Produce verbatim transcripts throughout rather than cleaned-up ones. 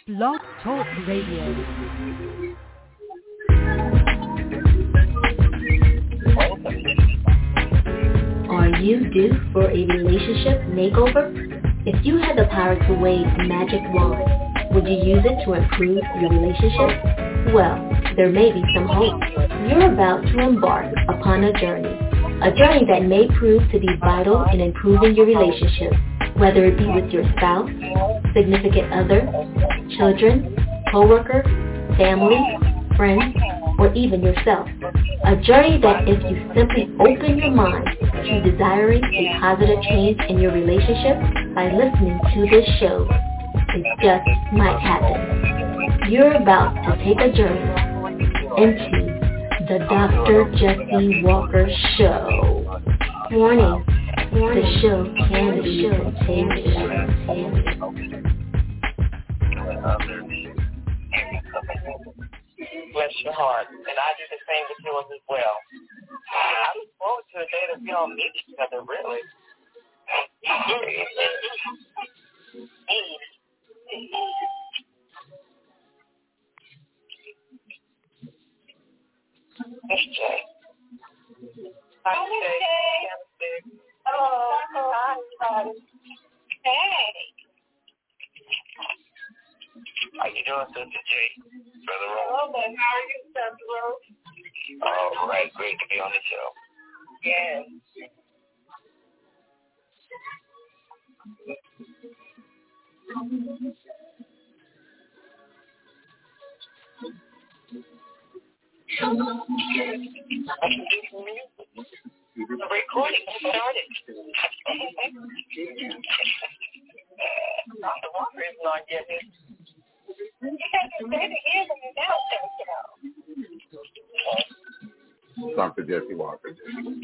Blog Talk Radio. Are you due for a relationship makeover? If you had the power to wave a magic wand, would you use it to improve your relationship? Well, there may be some hope. You're about to embark upon a journey. A journey that may prove to be vital in improving your relationship, whether it be with your spouse, significant other, children, co-worker, family, friends, or even yourself. A journey that if you simply open your mind to desiring a positive change in your relationship by listening to this show, it just might happen. You're about to take a journey into the Doctor Jesse Walker Show. Warning, the show can be contagious. Bless your heart. And I do the same with yours as well. I look forward to a day that we all meet each other, really. Miss J. Hi, Jay. Oh, hi. Hey. How you doing, Sister J? Brother Rose? Hello, how are you, Sister Rose? All right, great to be on the show. Yes. The recording started. Doctor Walker is not yet here. You have to say it again when you announce it. Doctor Jesse Walker.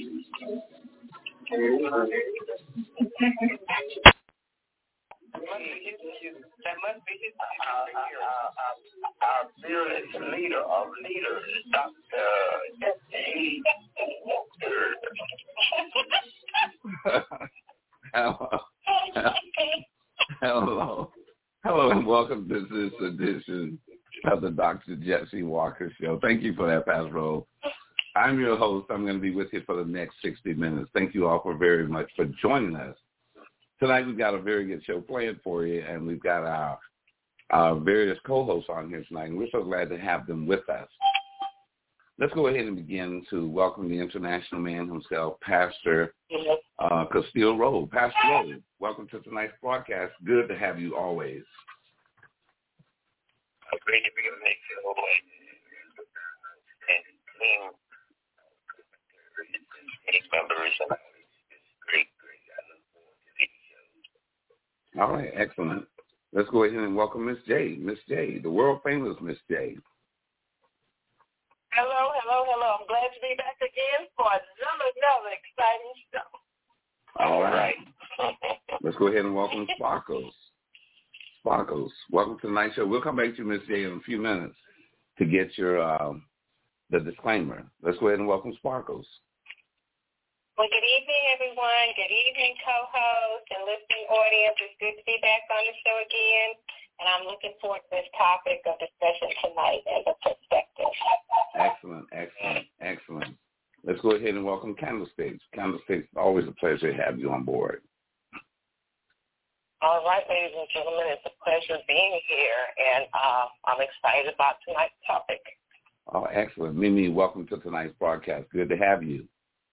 That must be his uh, uh, uh, our fearless leader of leaders, Doctor Jesse Walker. Hello. Hello. Hello and welcome to this edition of the Doctor Jesse Walker Show. Thank you for that, Pastor Rose. I'm your host. I'm going to be with you for the next sixty minutes. Thank you all for very much for joining us. Tonight we've got a very good show planned for you, and we've got our, our various co-hosts on here tonight, and we're so glad to have them with us. Let's go ahead and begin to welcome the international man himself, Pastor uh, Castile Rowe. Pastor Rowe, welcome to tonight's broadcast. Good to have you always. Great to be able to make you and team members and great, great. All right, excellent. Let's go ahead and welcome Miss J. Miss J, the world famous Miss J. Hello, hello, hello. I'm glad to be back again for another, another exciting show. All right. Let's go ahead and welcome Sparkles. Sparkles, welcome to tonight's show. We'll come back to you, Miss J, in a few minutes to get your um, the disclaimer. Let's go ahead and welcome Sparkles. Well, good evening, everyone. Good evening, co-host and listening audience. It's good to be back on the show again, and I'm looking forward to this topic of discussion tonight as a perspective. Excellent, excellent, excellent. Let's go ahead and welcome Candlesticks. Candlesticks, always a pleasure to have you on board. All right, ladies and gentlemen, it's a pleasure being here, and uh, I'm excited about tonight's topic. Oh, excellent. Mimi, welcome to tonight's broadcast. Good to have you.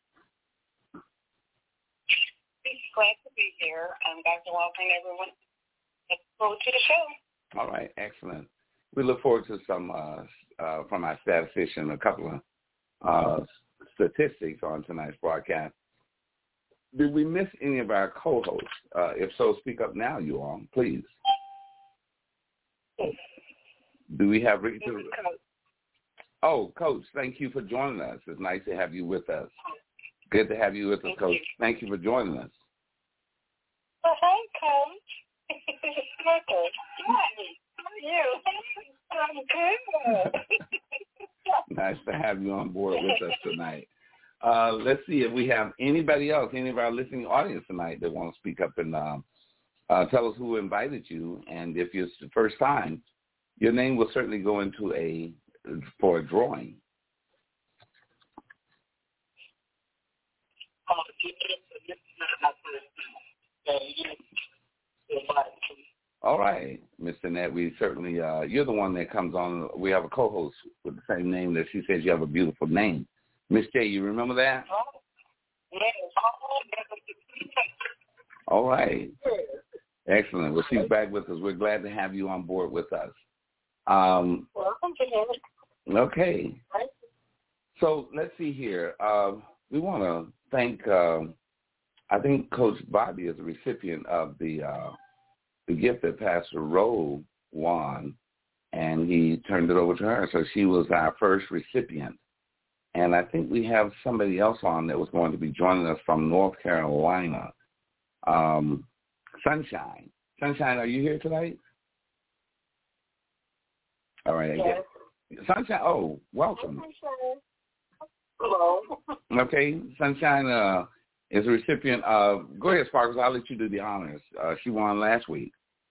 Glad to be here. I'm Doctor Walker and everyone. Let's go to the show. All right, excellent. We look forward to some, uh, uh, from our statistician, a couple of uh, statistics on tonight's broadcast. Did we miss any of our co-hosts? Uh, if so, speak up now, you all, please. Do we have Ricky? To... Oh, Coach, thank you for joining us. It's nice to have you with us. Good to have you with us, Thank Coach. You. Thank you for joining us. Well, hi, Coach. Michael. How are you? I'm good. Nice to have you on board with us tonight. Uh, let's see if we have anybody else, any of our listening audience tonight that want to speak up and um, uh, tell us who invited you. And if it's the first time, your name will certainly go into a for a drawing. All right, Mister Nett, we certainly, uh, you're the one that comes on. We have a co-host with the same name that she says you have a beautiful name. Miss J, you remember that? All right. Excellent. Well, she's back with us. We're glad to have you on board with us. Um, Welcome to him. Okay. So let's see here. Uh, we want to thank, uh, I think Coach Bobby is a recipient of the uh, the gift that Pastor Rowe won, and he turned it over to her. So she was our first recipient. And I think we have somebody else on that was going to be joining us from North Carolina. Um, Sunshine. Sunshine, are you here tonight? All right. Yes. Sunshine, oh, welcome. Sunshine. Hello. Okay, Sunshine uh, is a recipient of, go ahead, Sparkles, I'll let you do the honors. Uh, she won last week.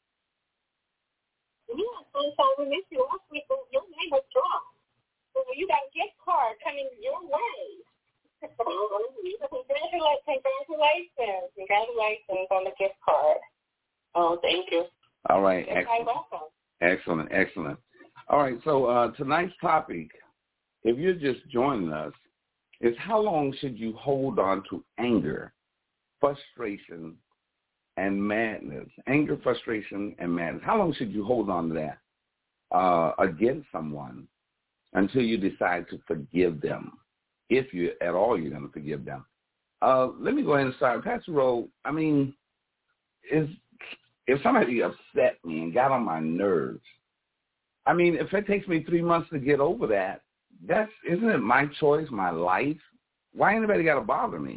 Yeah, Sunshine, we missed you last week, but your name was dropped. So you got a gift card coming your way. Congratulations, congratulations, congratulations on the gift card. Oh, thank you. All right, You're excellent. welcome. Excellent, excellent. All right, so uh, tonight's topic, if you're just joining us, is how long should you hold on to anger, frustration, and madness? Anger, frustration, and madness. How long should you hold on to that uh, against someone until you decide to forgive them, if you at all you're going to forgive them? Uh, let me go ahead and start. Pastor Rowe, I mean, is if somebody upset me and got on my nerves, I mean, if it takes me three months to get over that, that's isn't it my choice, my life? Why anybody got to bother me?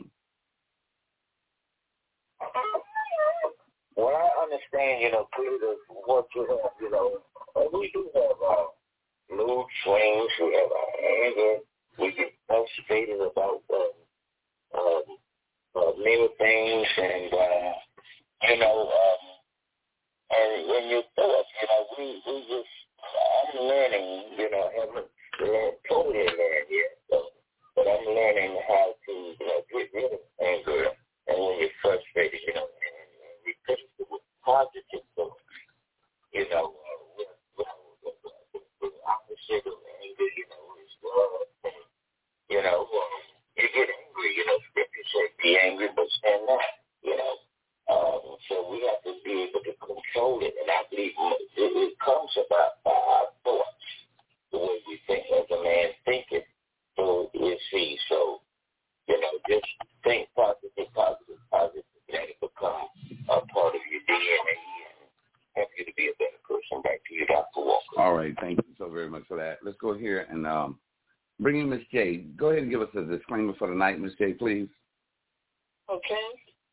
Well, I understand, you know, Peter, what you have, you know, we do have uh, mood swings, we have uh, anger, we get frustrated about uh, um, uh, many things, and, uh, you know, um, and when you thought, you know, we, we just, I'm learning, you know, I haven't learned, totally learned yet, so, but I'm learning how to, you know, get rid of anger, and when you're frustrated, you know, and, and replace it with positive thoughts, you know, uh, with, with, with, with, with the opposite of anger, you know, is love, and, you know, uh, you get angry, you know, scripture says be angry, but stand not, you know. Um, so we have to be able to control it, and I believe it, it comes about by our thoughts, the way we think. As a man thinketh, so is he. So, you know, just think positive, positive, positive, let it become a part of your D N A and help you to be a better person. Back to you, Doctor Walker. All right, thank you so very much for that. Let's go here and um, bring in Miss J. Go ahead and give us a disclaimer for the night, Miss J, please. Okay.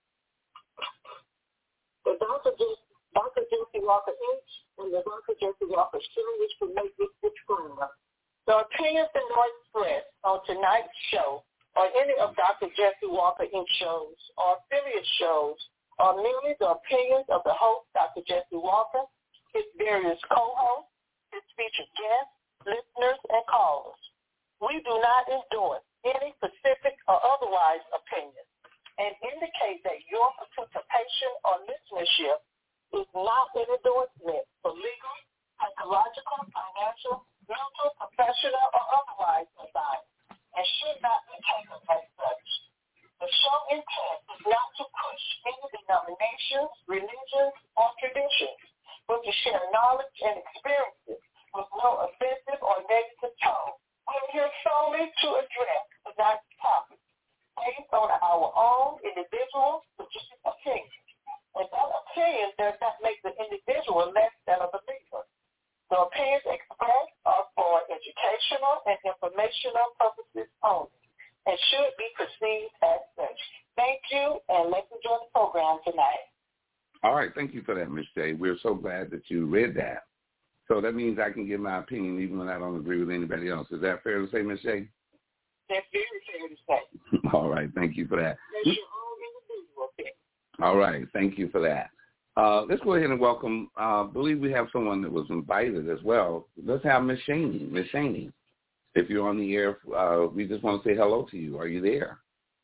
The Doctor Doctor Jesse Walker Incorporated and the Doctor Jesse Walker Show, which will make this disclaimer. The opinions and or expressed on tonight's show or any of Doctor Jesse Walker Incorporated shows or affiliate shows are merely the opinions of the host, Doctor Jesse Walker, his various co-hosts, his featured guests, listeners, and callers. We do not endorse any specific or otherwise opinion and indicate that your participation or listenership is not an endorsement for legal, psychological, financial, mental, professional, or otherwise advice, and should not be taken as such. The show intent is not to push any denominations, religions, or traditions, but to share knowledge and experiences with no offensive or negative tone. We're here solely to address the night's topic based on our own individual specific opinion. And that opinion does not make the individual less than a believer. The opinions expressed are for educational and informational purposes only and should be perceived as such. Thank you, and let's enjoy the program tonight. All right, thank you for that, Miss J. We're so glad that you read that. So that means I can give my opinion even when I don't agree with anybody else. Is that fair to say, Miss J? That's very fair to say. All right, thank you for that. That's your own individual opinion. All right, thank you for that. Uh, let's go ahead and welcome, I uh, believe we have someone that was invited as well. Let's have Miss Shaney. Miss Shaney, if you're on the air, uh, we just want to say hello to you. Are you there?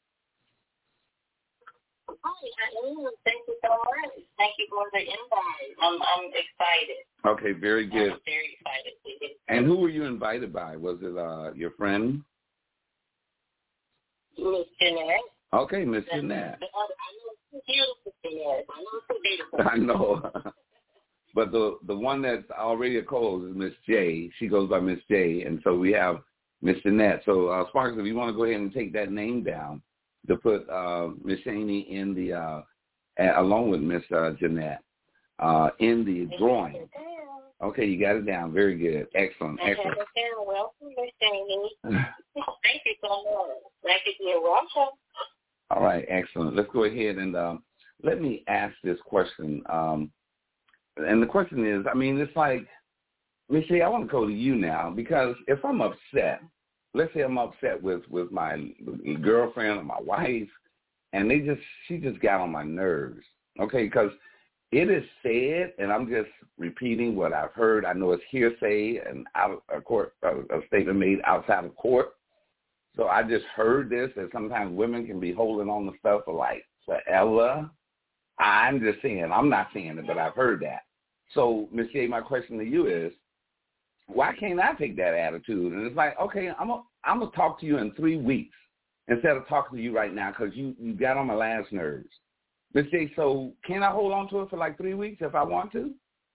Hi, I am. Thank you so much. Thank you for the invite. I'm, I'm excited. Okay, very good. I'm very excited. And who were you invited by? Was it uh, your friend? Miss Jeanette. Okay, Miss Jeanette. I know it's beautiful, Jeanette. I know it's beautiful. I know. But the the one that's already a co-host is Miss J. She goes by Miss J. And so we have Miss Jeanette. So, uh, Sparks, if you want to go ahead and take that name down to put uh, Miss Shaney in the, uh, a- along with Miss uh, Jeanette, uh, in the drawing. Okay, you got it down. Very good. Excellent. I Excellent. have it down. Welcome, Miss Shaney. Thank you so much. Thank you. You're welcome. All right, excellent. Let's go ahead and um, let me ask this question. Um, and the question is, I mean, it's like, Miss Shay, I want to go to you now because if I'm upset, let's say I'm upset with, with my girlfriend or my wife, and they just she just got on my nerves, okay, because it is said, and I'm just repeating what I've heard. I know it's hearsay and out of court, a statement made outside of court. So I just heard this, that sometimes women can be holding on to stuff for like forever. I'm just saying, I'm not saying it, but I've heard that. So, Miss J, my question to you is, why can't I take that attitude? And it's like, okay, I'm going I'm to talk to you in three weeks instead of talking to you right now because you, you got on my last nerves. Miss J, so can I hold on to it for like three weeks if I want to?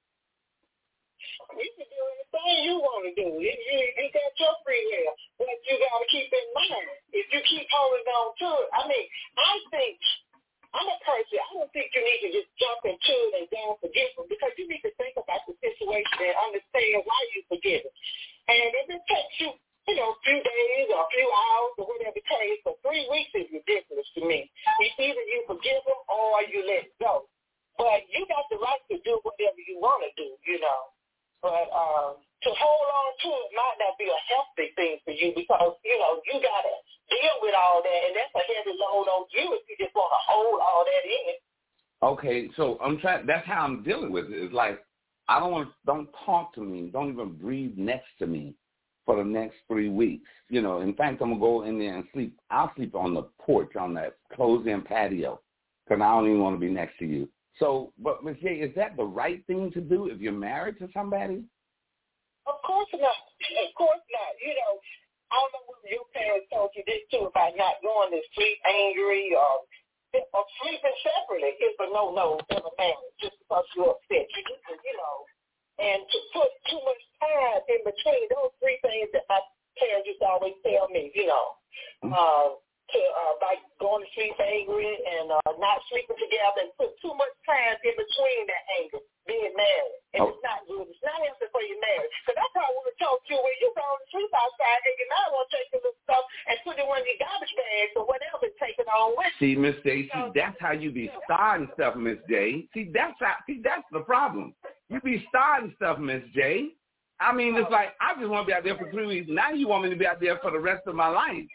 You can do anything you want to do. You, you, you got your free will. But you got to keep in mind, if you keep holding on to it, I mean, I think, I'm a person, I don't think you need to just jump into it and down forget them because you need to think about the situation and understand why you forget it. And if it takes you, you know, a few days or a few hours or whatever it takes, for three weeks is ridiculous to me. It's either you forgive them or you let it go. But you got the right to do whatever you want to do, you know. But um, to hold on to it might not be a healthy thing for you because, you know, you got to deal with all that, and that's a heavy load on you if you just want to hold all that in. Okay, so I'm trying. That's how I'm dealing with it. It's like I don't want. Don't talk to me. Don't even breathe next to me for the next three weeks. You know. In fact, I'm gonna go in there and sleep. I'll sleep on the porch on that closed-in patio because I don't even want to be next to you. So, but Miz J, is that the right thing to do if you're married to somebody? Of course not. Of course not. You know, I don't know whether your parents told you this too about not going to sleep angry or, or sleeping separately is a no-no in a marriage just because you're upset. You, you know, and to put too much time in between those three things that my parents used to always tell me, you know, uh, to uh, like going to sleep angry and uh, not sleeping together and put too much time in between that anger, being married. And oh. It's not good. It's not healthy for your marriage. Because I probably would have told you when you go to sleep outside and you might want to take your little stuff and put it in one of your garbage bags or whatever and take it on with you. See, Miss J, see, that's how you be starting stuff, Miss J. See, that's how, see, that's the problem. You be starting stuff, Miss J. I mean, it's like, I just want to be out there for three weeks. Now you want me to be out there for the rest of my life.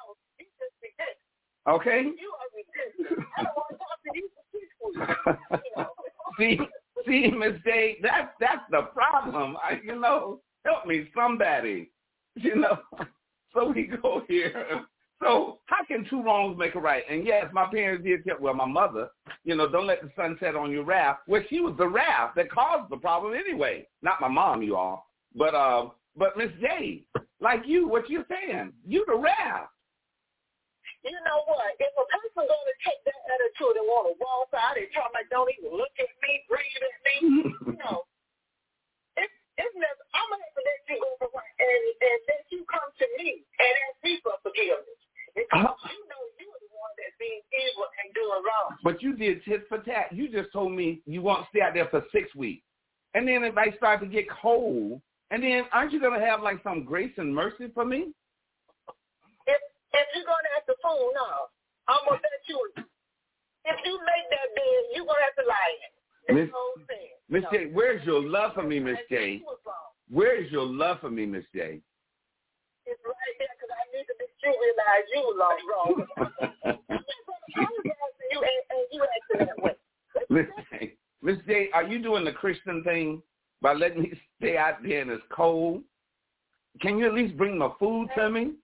Okay? You are ridiculous. I don't want to talk to you for six weeks. See, see, Miss J, that's that's the problem. I, you know, help me, somebody. You know, so we go here. So how can two wrongs make a right? And yes, my parents did tell, well, my mother, you know, don't let the sun set on your wrath. Well, she was the wrath that caused the problem anyway. Not my mom, you all. But uh, but Miss J, like you, what you're saying, you the wrath. You know what? If a person going to take that attitude and want to walk out and talk like don't even look at me, breathe at me, you know, it, it's never, I'm going to have to let you go and, and let you come to me and ask me for forgiveness. Because uh, you know you're the one that's being evil and doing wrong. But you did tit for tat. You just told me you want to stay out there for six weeks. And then if I start to get cold, and then aren't you going to have like some grace and mercy for me? If, if you're going to ask the fool, no. I'm going to bet you. If you make that bid, you're going to have to lie in. Miss Miss J, where's your love for me, Miss J? Where's your love for me, Miss J? It's right there because I need to make you realize you were wrong. I'm not going to apologize to you and, and you acting that way. Miss J, Miss J, are you doing the Christian thing by letting me stay out there and it's cold? Can you at least bring my food to me?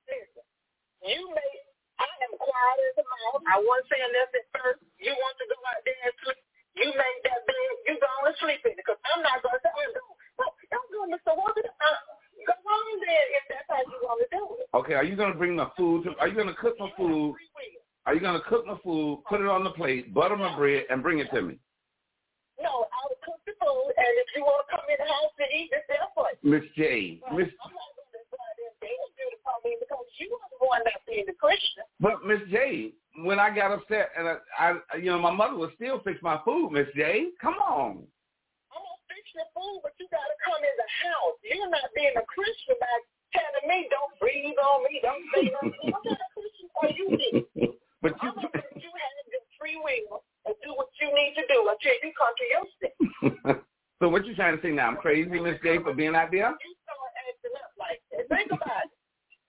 You may, I am quiet as a mouse. I wasn't saying nothing first. You want to go out there and sleep. You made that bed. You go and sleep in it because I'm not going to say, oh, no, I'm going to Mister Walker. Uh, go on there if that's how you want to do it. Okay, are you going to bring my food? To, are you going to cook my food? Are you going to cook my food, put it on the plate, butter my bread, and bring it to me? No, I will cook the food, and if you want to come in the house to eat, it's there for you. Miss J. But Miss. I'm not going to try to do to come in because you are the one that's being the Christian. But Miss J, when I got upset and I, I, you know, my mother would still fix my food, Miss J. Come on. I'm going to fix your food, but you got to come in the house. You're not being a Christian by telling me don't breathe on me, don't say nothing. I'm not a Christian for you did. But you, I'm going to let you have the free will and do what you need to do until you come to your senses. So what you trying to say now? I'm crazy, Miss J, for being out there? You start acting up like that. Think about it.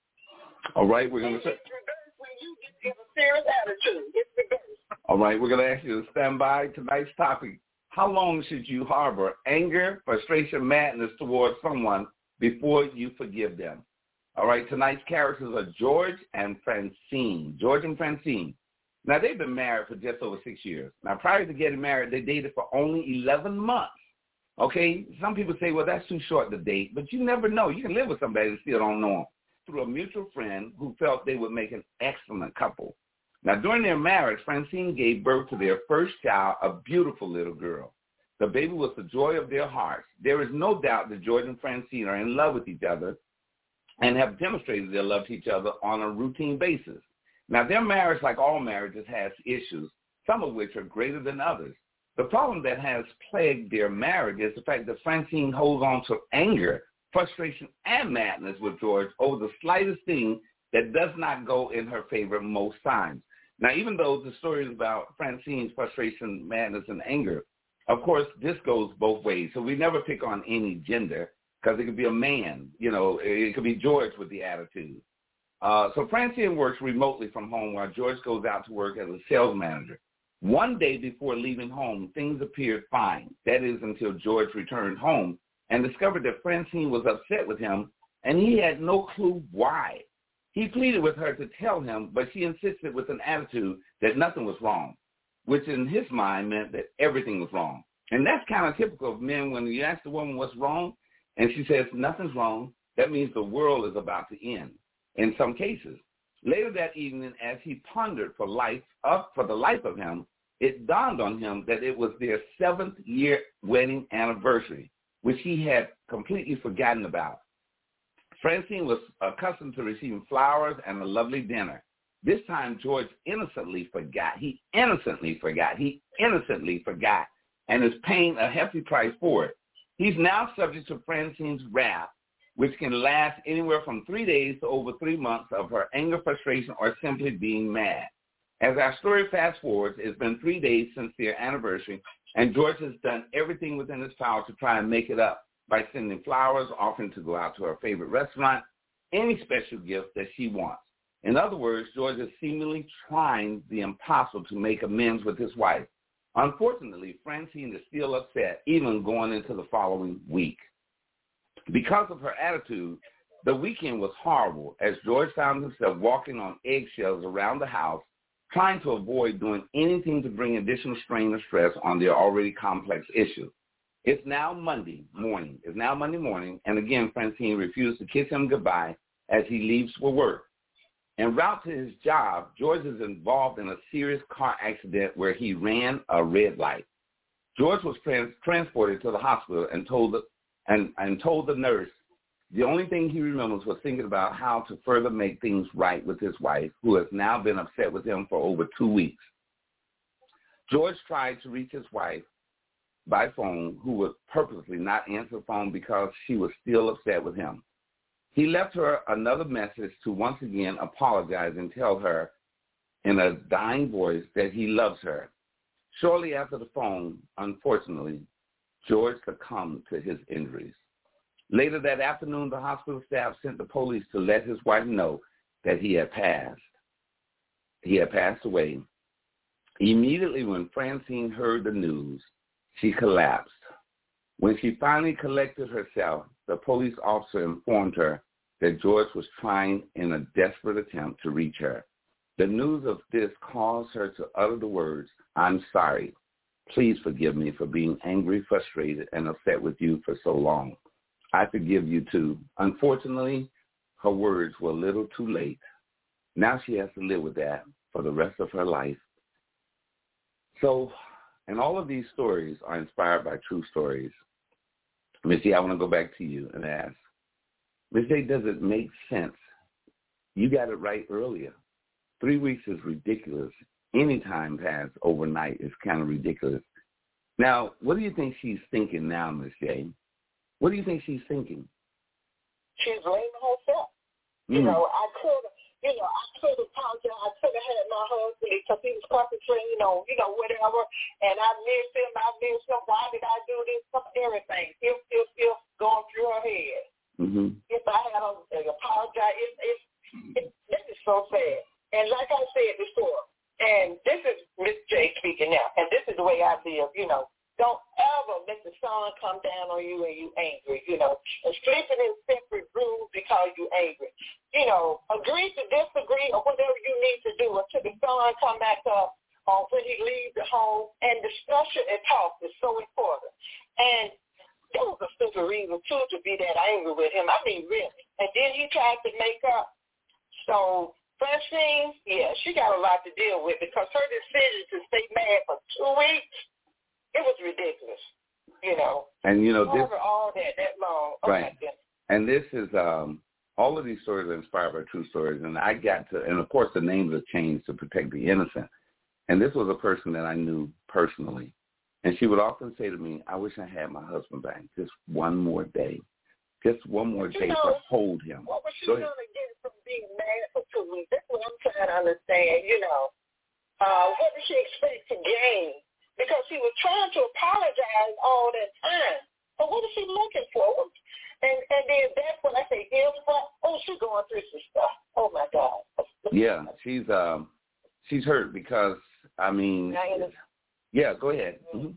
All right, we're going to. It's reversed when you get in a serious attitude. It's reversed. All right, we're going to ask you to stand by. Tonight's topic: how long should you harbor anger, frustration, madness towards someone before you forgive them? All right, tonight's characters are George and Francine. George and Francine. Now, they've been married for just over six years. Now, prior to getting married, they dated for only eleven months. Okay, some people say, well, that's too short to date, but you never know. You can live with somebody that still don't know them. Through a mutual friend who felt they would make an excellent couple. Now, during their marriage, Francine gave birth to their first child, a beautiful little girl. The baby was the joy of their hearts. There is no doubt that George and Francine are in love with each other and have demonstrated their love to each other on a routine basis. Now, their marriage, like all marriages, has issues, some of which are greater than others. The problem that has plagued their marriage is the fact that Francine holds on to anger, frustration, and madness with George over the slightest thing that does not go in her favor most times. Now, even though the story is about Francine's frustration, madness, and anger, of course, this goes both ways. So we never pick on any gender because it could be a man. You know, it could be George with the attitude. Uh, so Francine works remotely from home while George goes out to work as a sales manager. One day before leaving home, things appeared fine. That is until George returned home and discovered that Francine was upset with him, and he had no clue why. He pleaded with her to tell him, but she insisted with an attitude that nothing was wrong, which in his mind meant that everything was wrong. And that's kind of typical of men. When you ask the woman what's wrong, and she says nothing's wrong, that means the world is about to end in some cases. Later that evening, as he pondered for life, up for the life of him, it dawned on him that it was their seventh year wedding anniversary, which he had completely forgotten about. Francine was accustomed to receiving flowers and a lovely dinner. This time, George innocently forgot. He innocently forgot. He innocently forgot and is paying a hefty price for it. He's now subject to Francine's wrath, which can last anywhere from three days to over three months of her anger, frustration, or simply being mad. As our story fast forwards, it's been three days since their anniversary, and George has done everything within his power to try and make it up by sending flowers, offering to go out to her favorite restaurant, any special gift that she wants. In other words, George is seemingly trying the impossible to make amends with his wife. Unfortunately, Francine is still upset, even going into the following week. Because of her attitude, the weekend was horrible as George found himself walking on eggshells around the house, trying to avoid doing anything to bring additional strain or stress on their already complex issue. It's now Monday morning. It's now Monday morning, and again, Francine refused to kiss him goodbye as he leaves for work. En route to his job, George is involved in a serious car accident where he ran a red light. George was trans- transported to the hospital and told the, and, and told the nurse the only thing he remembers was thinking about how to further make things right with his wife, who has now been upset with him for over two weeks. George tried to reach his wife by phone, who would purposely not answer the phone because she was still upset with him. He left her another message to once again apologize and tell her in a dying voice that he loves her. Shortly after the phone, unfortunately, George succumbed to his injuries. Later that afternoon, the hospital staff sent the police to let his wife know that he had passed. He had passed away. Immediately when Francine heard the news, She collapsed. When she finally collected herself, the police officer informed her that George was trying in a desperate attempt to reach her. The news of this caused her to utter the words, "I'm sorry. Please forgive me for being angry, frustrated, and upset with you for so long. I forgive you too." Unfortunately, her words were a little too late. Now she has to live with that for the rest of her life. So, and all of these stories are inspired by true stories. Missy, I want to go back to you and ask, Miss J, does it make sense? You got it right earlier. Three weeks is ridiculous. Any time passed overnight is kind of ridiculous. Now, what do you think she's thinking now, Miss J? What do you think she's thinking? She's blaming herself. Mm. You know, I could have, you know, I could have apologized. I could have had my husband because he was concentrating, you know, you know, whatever. And I miss him. I miss him. Why did I do this? Everything. If, if, if going through her head. Mm-hmm. If I had a, a apologize, it, it, it, this is so sad. And like I said before, and this is Miss J speaking now, and this is the way I live, you know, don't ever let the sun come down on you and you angry, you know, and sleeping in separate rooms because you angry. You know, agree to disagree or whatever you need to do until the sun come back up or when he leaves the home, and discussion and talk is so important. And there was a stupid reason, too, to be that angry with him. I mean, really. And then he tried to make up. So, first thing, yeah, she got a lot to deal with because her decision to stay mad for two weeks, it was ridiculous, you know. And, you know, this, over all that, that long. Oh, right. And this is, um, all of these stories are inspired by true stories. And I got to, and of course the names are changed to protect the innocent. And this was a person that I knew personally. And she would often say to me, "I wish I had my husband back just one more day. Just one more day know, to hold him." What was she going to get from being mad for two weeks? That's what I'm trying to understand, you know. Uh, what did she expect to gain? Because she was trying to apologize all that time. But what is she looking for? And and then that's when I say, "Here's what." Oh, she's going through some stuff. Oh, my God. Yeah, she's um, she's hurt because, I mean, yeah, go ahead. Mm-hmm.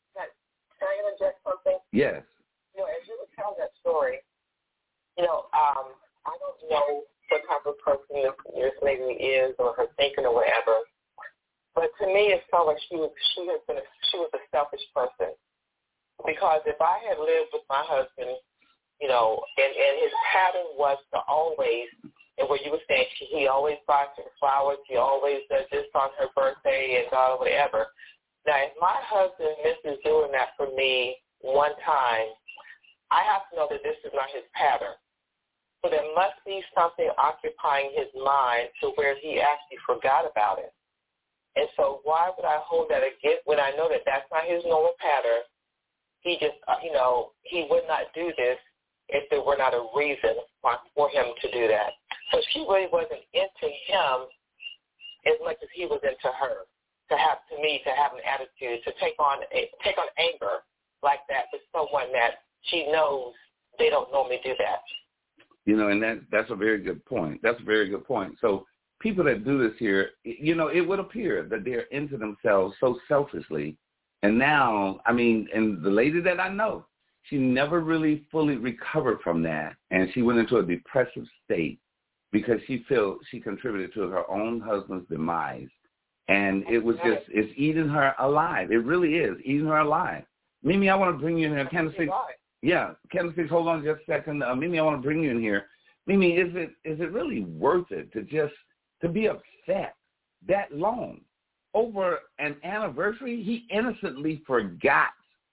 Can I interject something? Yes. You know, as you were telling that story, you know, um, I don't know what type of person this, this lady is or her thinking or whatever, but to me it felt like she was she has been a, she was a selfish person. Because if I had lived with my husband, you know, and, and his pattern was to always, and what you were saying, he always buys her flowers, he always does this on her birthday and uh, whatever. Now, if my husband misses doing that for me one time, I have to know that this is not his pattern. So there must be something occupying his mind to where he actually forgot about it. And so why would I hold that against when I know that that's not his normal pattern? He just, uh, you know, he would not do this if there were not a reason for him to do that. So she really wasn't into him as much as he was into her. To have, to me, to have an attitude, to take on a, take on anger like that with someone that she knows they don't normally do that. You know, and that that's a very good point. That's a very good point. So people that do this here, you know, it would appear that they're into themselves so selfishly. And now, I mean, and the lady that I know, she never really fully recovered from that. And she went into a depressive state because she felt she contributed to her own husband's demise. And it was just, it's eating her alive. It really is eating her alive. Mimi, I want to bring you in here. Candace, yeah, Candace, hold on just a second. Uh, Mimi, I want to bring you in here. Mimi, is it is it really worth it to just, to be upset that long over an anniversary? He innocently forgot.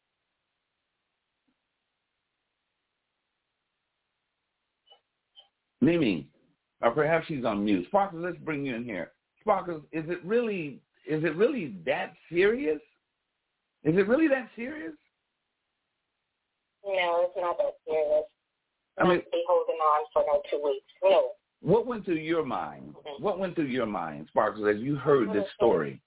Mimi, or perhaps she's on mute. Sparkles, let's bring you in here. Sparkles, is it really is it really that serious? Is it really that serious? No, it's not that serious. I mean, not be holding on for no two weeks. No. What went through your mind? Mm-hmm. What went through your mind, Sparkles, as you heard this story?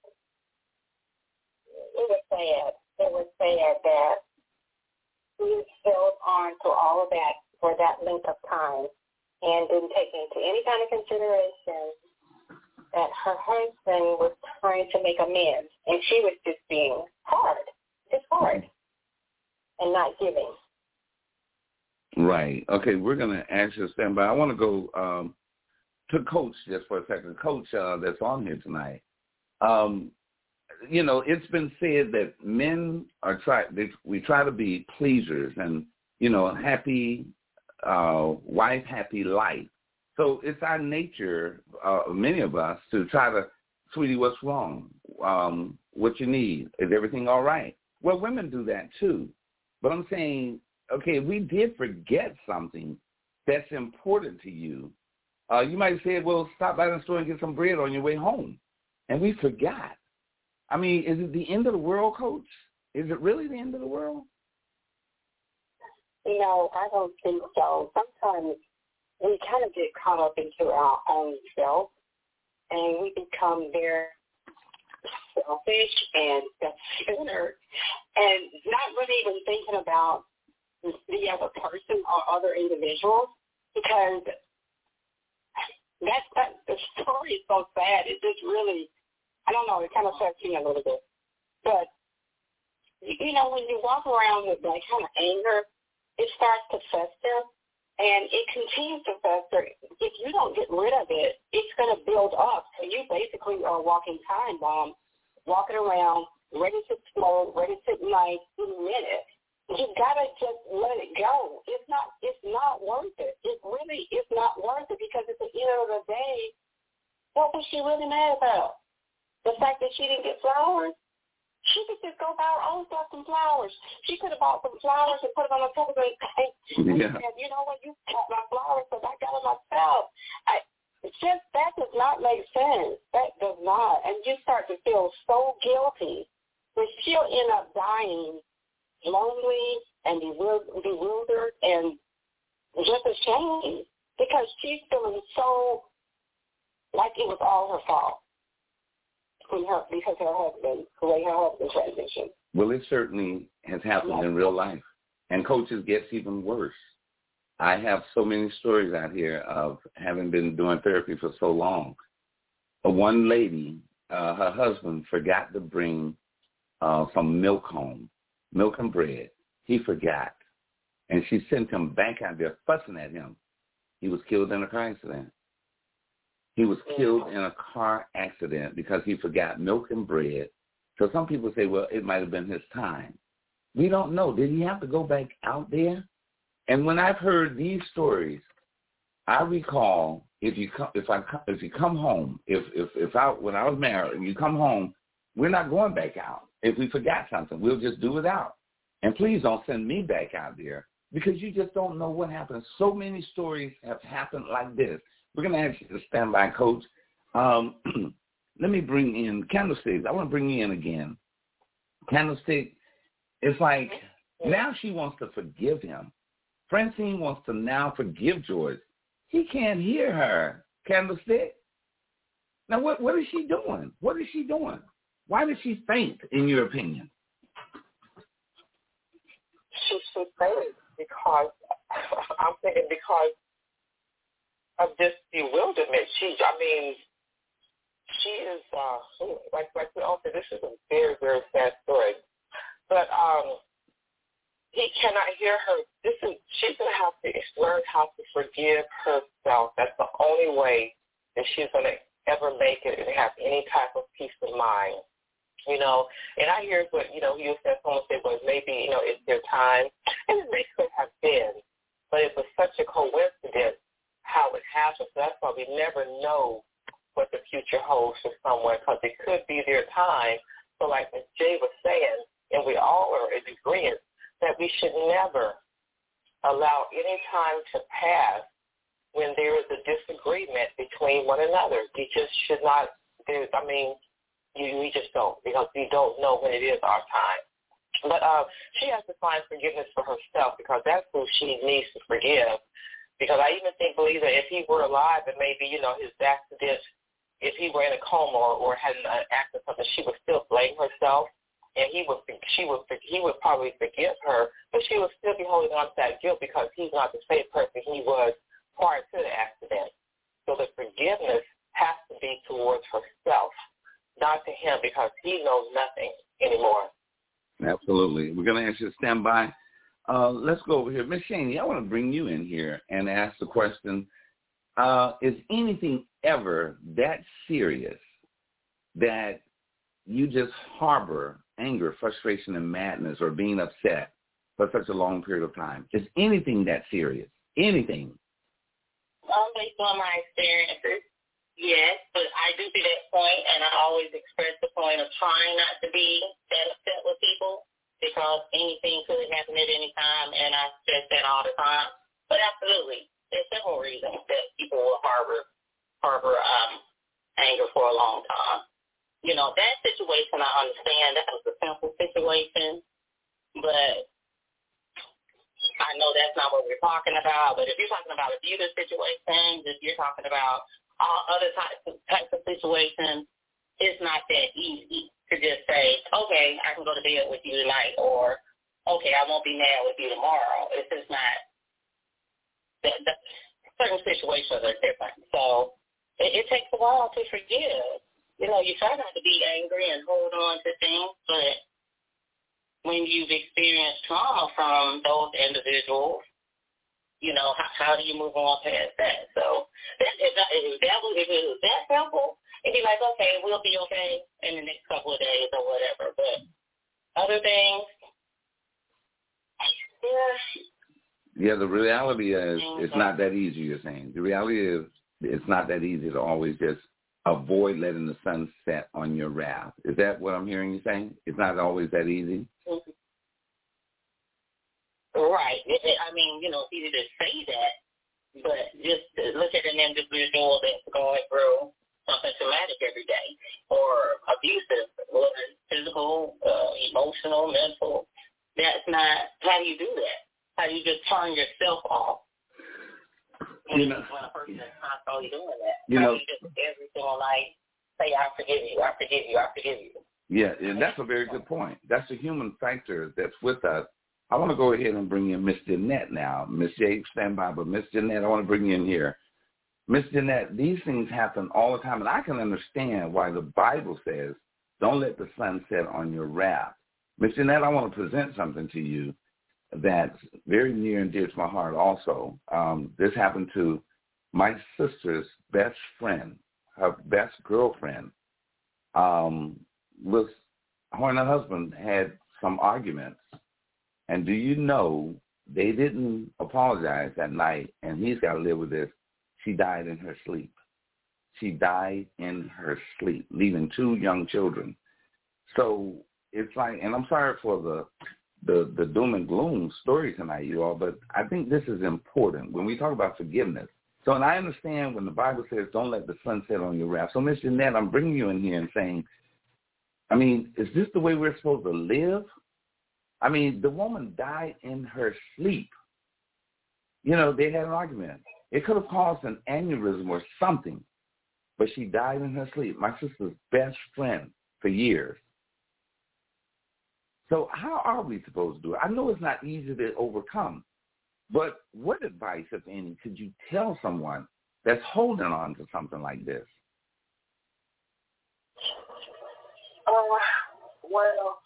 It was sad. It was sad that he held on to all of that for that length of time and didn't take into any kind of consideration that her husband was trying to make amends, and she was just being hard. Just hard. hard and not giving. Right. Okay, we're going to ask you to stand by. I want to go um, to Coach just for a second. Coach uh, that's on here tonight. Um, you know, it's been said that men are try they, we try to be pleasers and, you know, happy uh, wife, happy life. So it's our nature, uh, many of us, to try to, sweetie, what's wrong? Um, what you need? Is everything all right? Well, women do that too. But I'm saying, okay, we did forget something that's important to you. Uh, you might say, well, stop by the store and get some bread on your way home. And we forgot. I mean, is it the end of the world, Coach? Is it really the end of the world? No, I don't think so. Sometimes we kind of get caught up into our own self, and we become very selfish and self-centered, and not really even thinking about the other person or other individuals, because that's that, the story is so sad. It just really, I don't know, it kind of affects me a little bit. But, you know, when you walk around with that kind of anger, it starts to fester, and it continues to fester. If you don't get rid of it, it's going to build up. So you basically are a walking time bomb, walking around, ready to explode, ready to ignite in a minute. You've got to just let it go. It's not It's not worth it. It really is not worth it, because at the end of the day, what was she really mad about? The fact that she didn't get flowers? She could just go buy her own stuff some flowers. She could have bought some flowers and put them on a table and yeah. said, you know what, you got my flowers because I got them myself. I, it's just, that does not make sense. That does not. And you start to feel so guilty, but she'll end up dying lonely and bewildered and just ashamed, because she's feeling so like it was all her fault. Her, because her husband, the way her husband transitioned. Well, it certainly has happened yes. in real life. And coaches gets even worse. I have so many stories out here of having been doing therapy for so long. One lady, uh, her husband forgot to bring uh, some milk home, milk and bread. He forgot. And she sent him back out there fussing at him. He was killed in a car accident. He was killed in a car accident because he forgot milk and bread. So some people say, well, it might have been his time. We don't know. Did he have to go back out there? And when I've heard these stories, I recall if you come, if I if you come home, if if if I when I was married and you come home, we're not going back out. If we forgot something, we'll just do without. And please don't send me back out there, because you just don't know what happens. So many stories have happened like this. We're going to ask you to stand by, Coach. Um, let me bring in Candlestick. I want to bring you in again. Candlestick, it's like now she wants to forgive him. Francine wants to now forgive George. He can't hear her. Candlestick. Now, what, what is she doing? What is she doing? Why did she faint, in your opinion? She should faint because, I'm thinking because of this bewilderment. She, I mean, she is, uh, like, like we all said, this is a very, very sad story. But um, he cannot hear her. This is, she's going to have to learn how to forgive herself. That's the only way that she's going to ever make it and have any type of peace of mind. You know, and I hear what, you know, you said, someone said, well, maybe, you know, it's their time. And it may could have been, but it was such a coincidence how it happened. So that's why we never know what the future holds for someone, because it could be their time. So like Miz Jay was saying, and we all are in agreement, that we should never allow any time to pass when there is a disagreement between one another. We just should not, I mean, you, we just don't, because we don't know when it is our time. But uh, she has to find forgiveness for herself, because that's who she needs to forgive. Because I even think, believe that if he were alive and maybe, you know, his accident, if he were in a coma or, or had an accident or something, she would still blame herself, and he would, she would, he would probably forgive her, but she would still be holding on to that guilt because he's not the same person he was prior to the accident. So the forgiveness has to be towards herself, not to him, because he knows nothing anymore. Absolutely. We're going to ask you to stand by. Uh, let's go over here. Miss Shani, I want to bring you in here and ask the question, uh, is anything ever that serious that you just harbor anger, frustration, and madness or being upset for such a long period of time? Is anything that serious? Anything? Um, based on my experiences, yes, but I do see that point, and I always express the point of trying not to be that upset with people because anything could happen at any time, and I stress that all the time. But absolutely, there's several reasons that people will harbor harbor um, anger for a long time. You know, that situation, I understand. That was a simple situation, but I know that's not what we're talking about. But if you're talking about abusive situations, if you're talking about all other types of, types of situations, it's not that easy to just say, okay, I can go to bed with you tonight, or, okay, I won't be mad with you tomorrow. It's just not, the, the, certain situations are different. So it, it takes a while to forgive. You know, you try not to be angry and hold on to things, but when you've experienced trauma from those individuals, you know, how, how do you move on past that? So that, if, that, if, that was, if it was that simple, it'd be like, okay, we'll be okay in the next couple of days or whatever. But other things, yeah. Yeah, the reality is it's not that easy, you're saying. The reality is it's not that easy to always just avoid letting the sun set on your wrath. Is that what I'm hearing you saying? It's not always that easy? Mm-hmm. Right. I mean, you know, it's easy to say that, but just to look at an individual that's going through something traumatic every day or abusive, whether it's physical, uh, emotional, mental, that's not, how do you do that? How do you just turn yourself off? You know, when a person is constantly doing that. You know, you just every single night say, I forgive you, I forgive you, I forgive you. Yeah, and that's a very good point. That's a human factor that's with us. I want to go ahead and bring in Miss Jeanette now. Miss Jade, stand by, but Miss Jeanette, I want to bring you in here. Miss Jeanette, these things happen all the time, and I can understand why the Bible says, don't let the sun set on your wrath. Miss Jeanette, I want to present something to you that's very near and dear to my heart also. Um, this happened to my sister's best friend, her best girlfriend. Um, was, her and her husband had some arguments. And do you know they didn't apologize that night, and he's got to live with this. She died in her sleep. She died in her sleep, leaving two young children. So it's like, and I'm sorry for the, the, the doom and gloom story tonight, you all, but I think this is important when we talk about forgiveness. So, and I understand when the Bible says, don't let the sun set on your wrath. So, Miss Jeanette, I'm bringing you in here and saying, I mean, is this the way we're supposed to live? I mean, the woman died in her sleep. You know, they had an argument. It could have caused an aneurysm or something, but she died in her sleep. My sister's best friend for years. So how are we supposed to do it? I know it's not easy to overcome, but what advice, if any, could you tell someone that's holding on to something like this? Uh, well,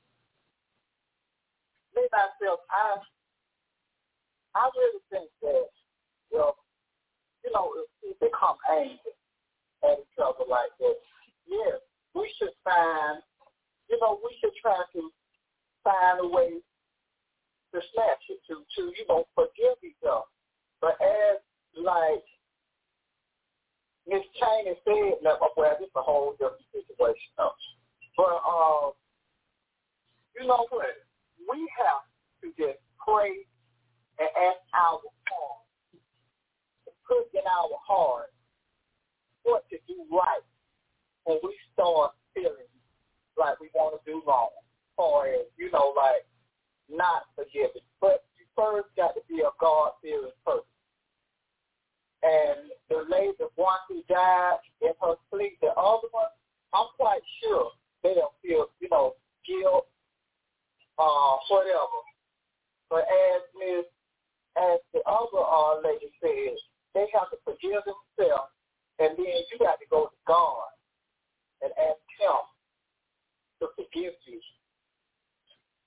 me myself, I, I really think that, well, you know, if we become angry at each other like this, yes, we should find, you know, we should try to find a way to snatch it, to, to, you know, forgive each other. But as, like, Miss Cheney said, no, well, this is a whole different situation, though. But, uh, you know what? We have to just pray and ask our heart, to put in our heart what to do right when we start feeling like we want to do wrong, or, you know, like not forgiving. But you first got to be a God-fearing person. And the lady, the one who died in her sleep, the other one, I'm quite sure they don't feel, you know, guilt, uh, whatever. But as Miss, as the other uh, lady said, they have to forgive themselves, and then you got to go to God and ask Him to forgive you.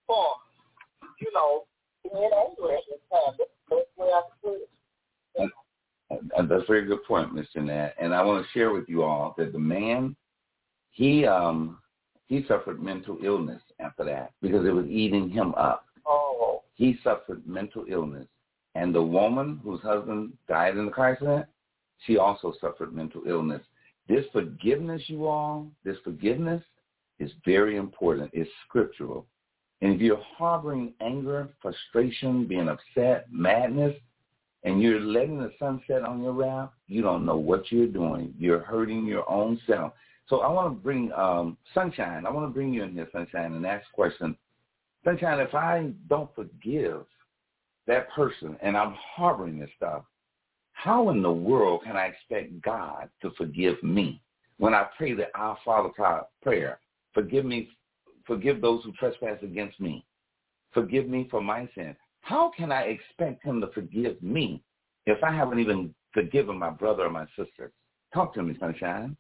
for, you know, being angry at this time. That's the way I put it. And that's a very good point, Mister Nat. And I want to share with you all that the man, he um he suffered mental illness after that because it was eating him up. Oh. He suffered mental illness. And the woman whose husband died in the car accident, she also suffered mental illness. This forgiveness, you all, this forgiveness is very important. It's scriptural. And if you're harboring anger, frustration, being upset, madness, and you're letting the sun set on your wrath, you don't know what you're doing. You're hurting your own self. So I want to bring um, Sunshine. I want to bring you in here, Sunshine, and ask a question. Sunshine, if I don't forgive that person and I'm harboring this stuff, how in the world can I expect God to forgive me when I pray the Our Father prayer? Forgive me, forgive those who trespass against me. Forgive me for my sin. How can I expect him to forgive me if I haven't even forgiven my brother or my sister? Talk to me, Sunshine.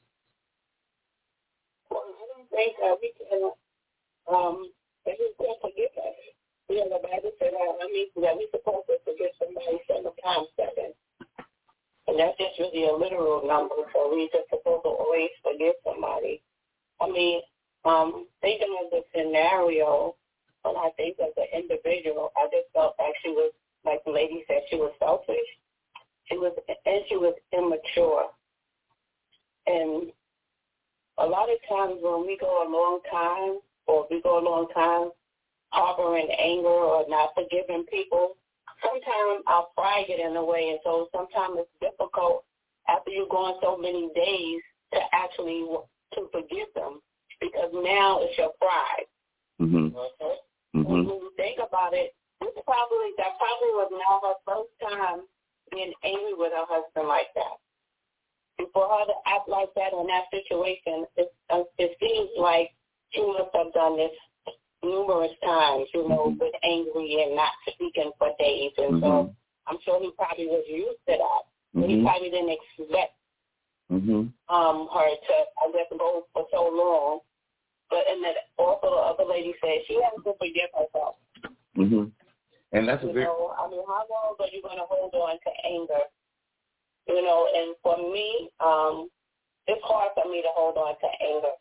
Well, I don't think uh, we can, um, that we can forgive us. You know, the Bible said, uh, I mean, that we're supposed to forgive somebody seven times seven. And that's just really a literal number, so we're just supposed to always forgive somebody. I mean, um, thinking of the scenario, when I think of the individual, I just felt like she was, like the lady said, she was selfish. She was, and she was immature. And a lot of times when we go a long time, or we go a long time harboring anger or not forgiving people, sometimes our pride get in the way, and so sometimes it's difficult after you're going so many days to actually to forgive them, because now it's your pride. Mm-hmm. Okay? Mm-hmm. And when you think about it, this probably that probably was not her first time being angry with her husband like that. And for her to act like that in that situation, it, uh, it seems like she must have done this numerous times, you know, mm-hmm. been angry and not speaking for days. And mm-hmm. so I'm sure he probably was used to that. Mm-hmm. He probably didn't expect mm-hmm. um, her to, I guess, go for so long. But and then also the other lady said she has to forgive herself. Mm-hmm. And that's you a very... know, I mean, how long are you going to hold on to anger? You know, and for me, um, it's hard for me to hold on to anger.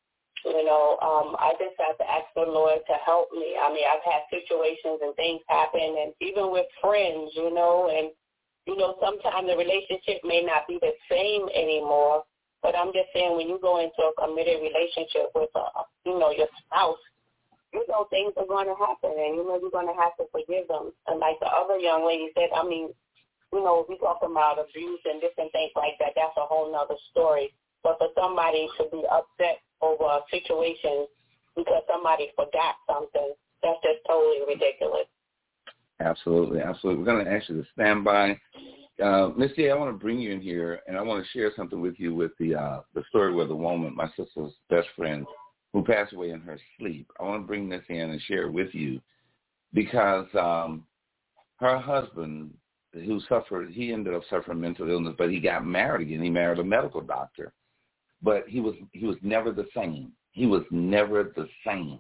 You know, um, I just have to ask the Lord to help me. I mean, I've had situations and things happen, and even with friends, you know, and, you know, sometimes the relationship may not be the same anymore, but I'm just saying when you go into a committed relationship with, a, you know, your spouse, you know, things are going to happen, and, you know, you're going to have to forgive them. And like the other young lady said, I mean, you know, we talk about abuse and different things like that. That's a whole nother story. But for somebody to be upset over a situation because somebody forgot something, that's just totally ridiculous. Absolutely, absolutely. We're going to ask you to stand by. Uh, Misty, I want to bring you in here, and I want to share something with you with the uh, the story where the woman, my sister's best friend, who passed away in her sleep. I want to bring this in and share it with you because um, her husband, who suffered, he ended up suffering mental illness, but he got married again. He married a medical doctor. But he was he was never the same. He was never the same.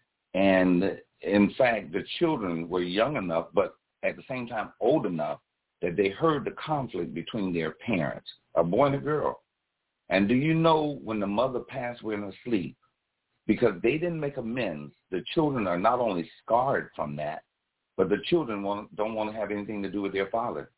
And, in fact, the children were young enough, but at the same time old enough, that they heard the conflict between their parents, a boy and a girl. And do you know when the mother passed away in her sleep, because they didn't make amends, the children are not only scarred from that, but the children want, don't want to have anything to do with their father.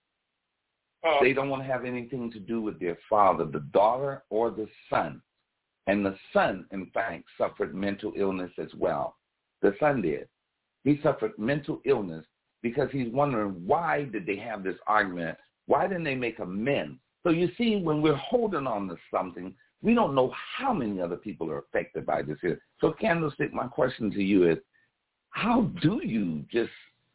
They don't want to have anything to do with their father, the daughter or the son. And the son, in fact, suffered mental illness as well. The son did. He suffered mental illness because he's wondering, why did they have this argument? Why didn't they make amends? So you see, when we're holding on to something, we don't know how many other people are affected by this here. So, Candlestick, my question to you is, how do you just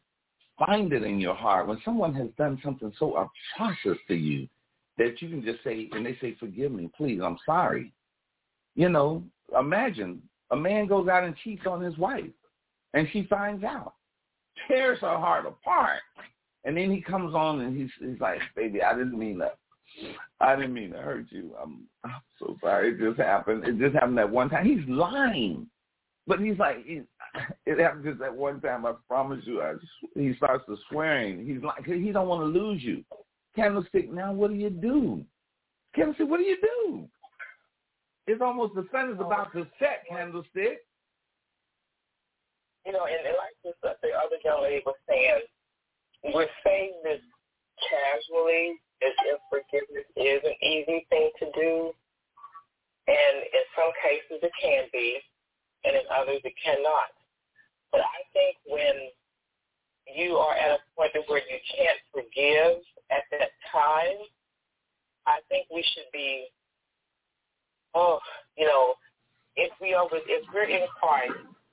find it in your heart when someone has done something so atrocious to you that you can just say, and they say, forgive me, please, I'm sorry. You know, imagine a man goes out and cheats on his wife, and she finds out, tears her heart apart, and then he comes on and he's, he's like, baby, I didn't mean that. I didn't mean to hurt you. I'm, I'm so sorry. It just happened. It just happened that one time. He's lying. But he's like, he, it happened just that one time. I promise you. I, he starts to swearing. He's like, he don't want to lose you. Candlestick, now what do you do? Candlestick, what do you do? It's almost the sun is about to set, Candlestick. You know, and, and like this, uh, the other young lady was saying, we're saying this casually as if forgiveness is an easy thing to do. And in some cases it can be, and in others it cannot. But I think when you are at a point where you can't forgive at that time, I think we should be, oh, you know, if we are, if we're in Christ,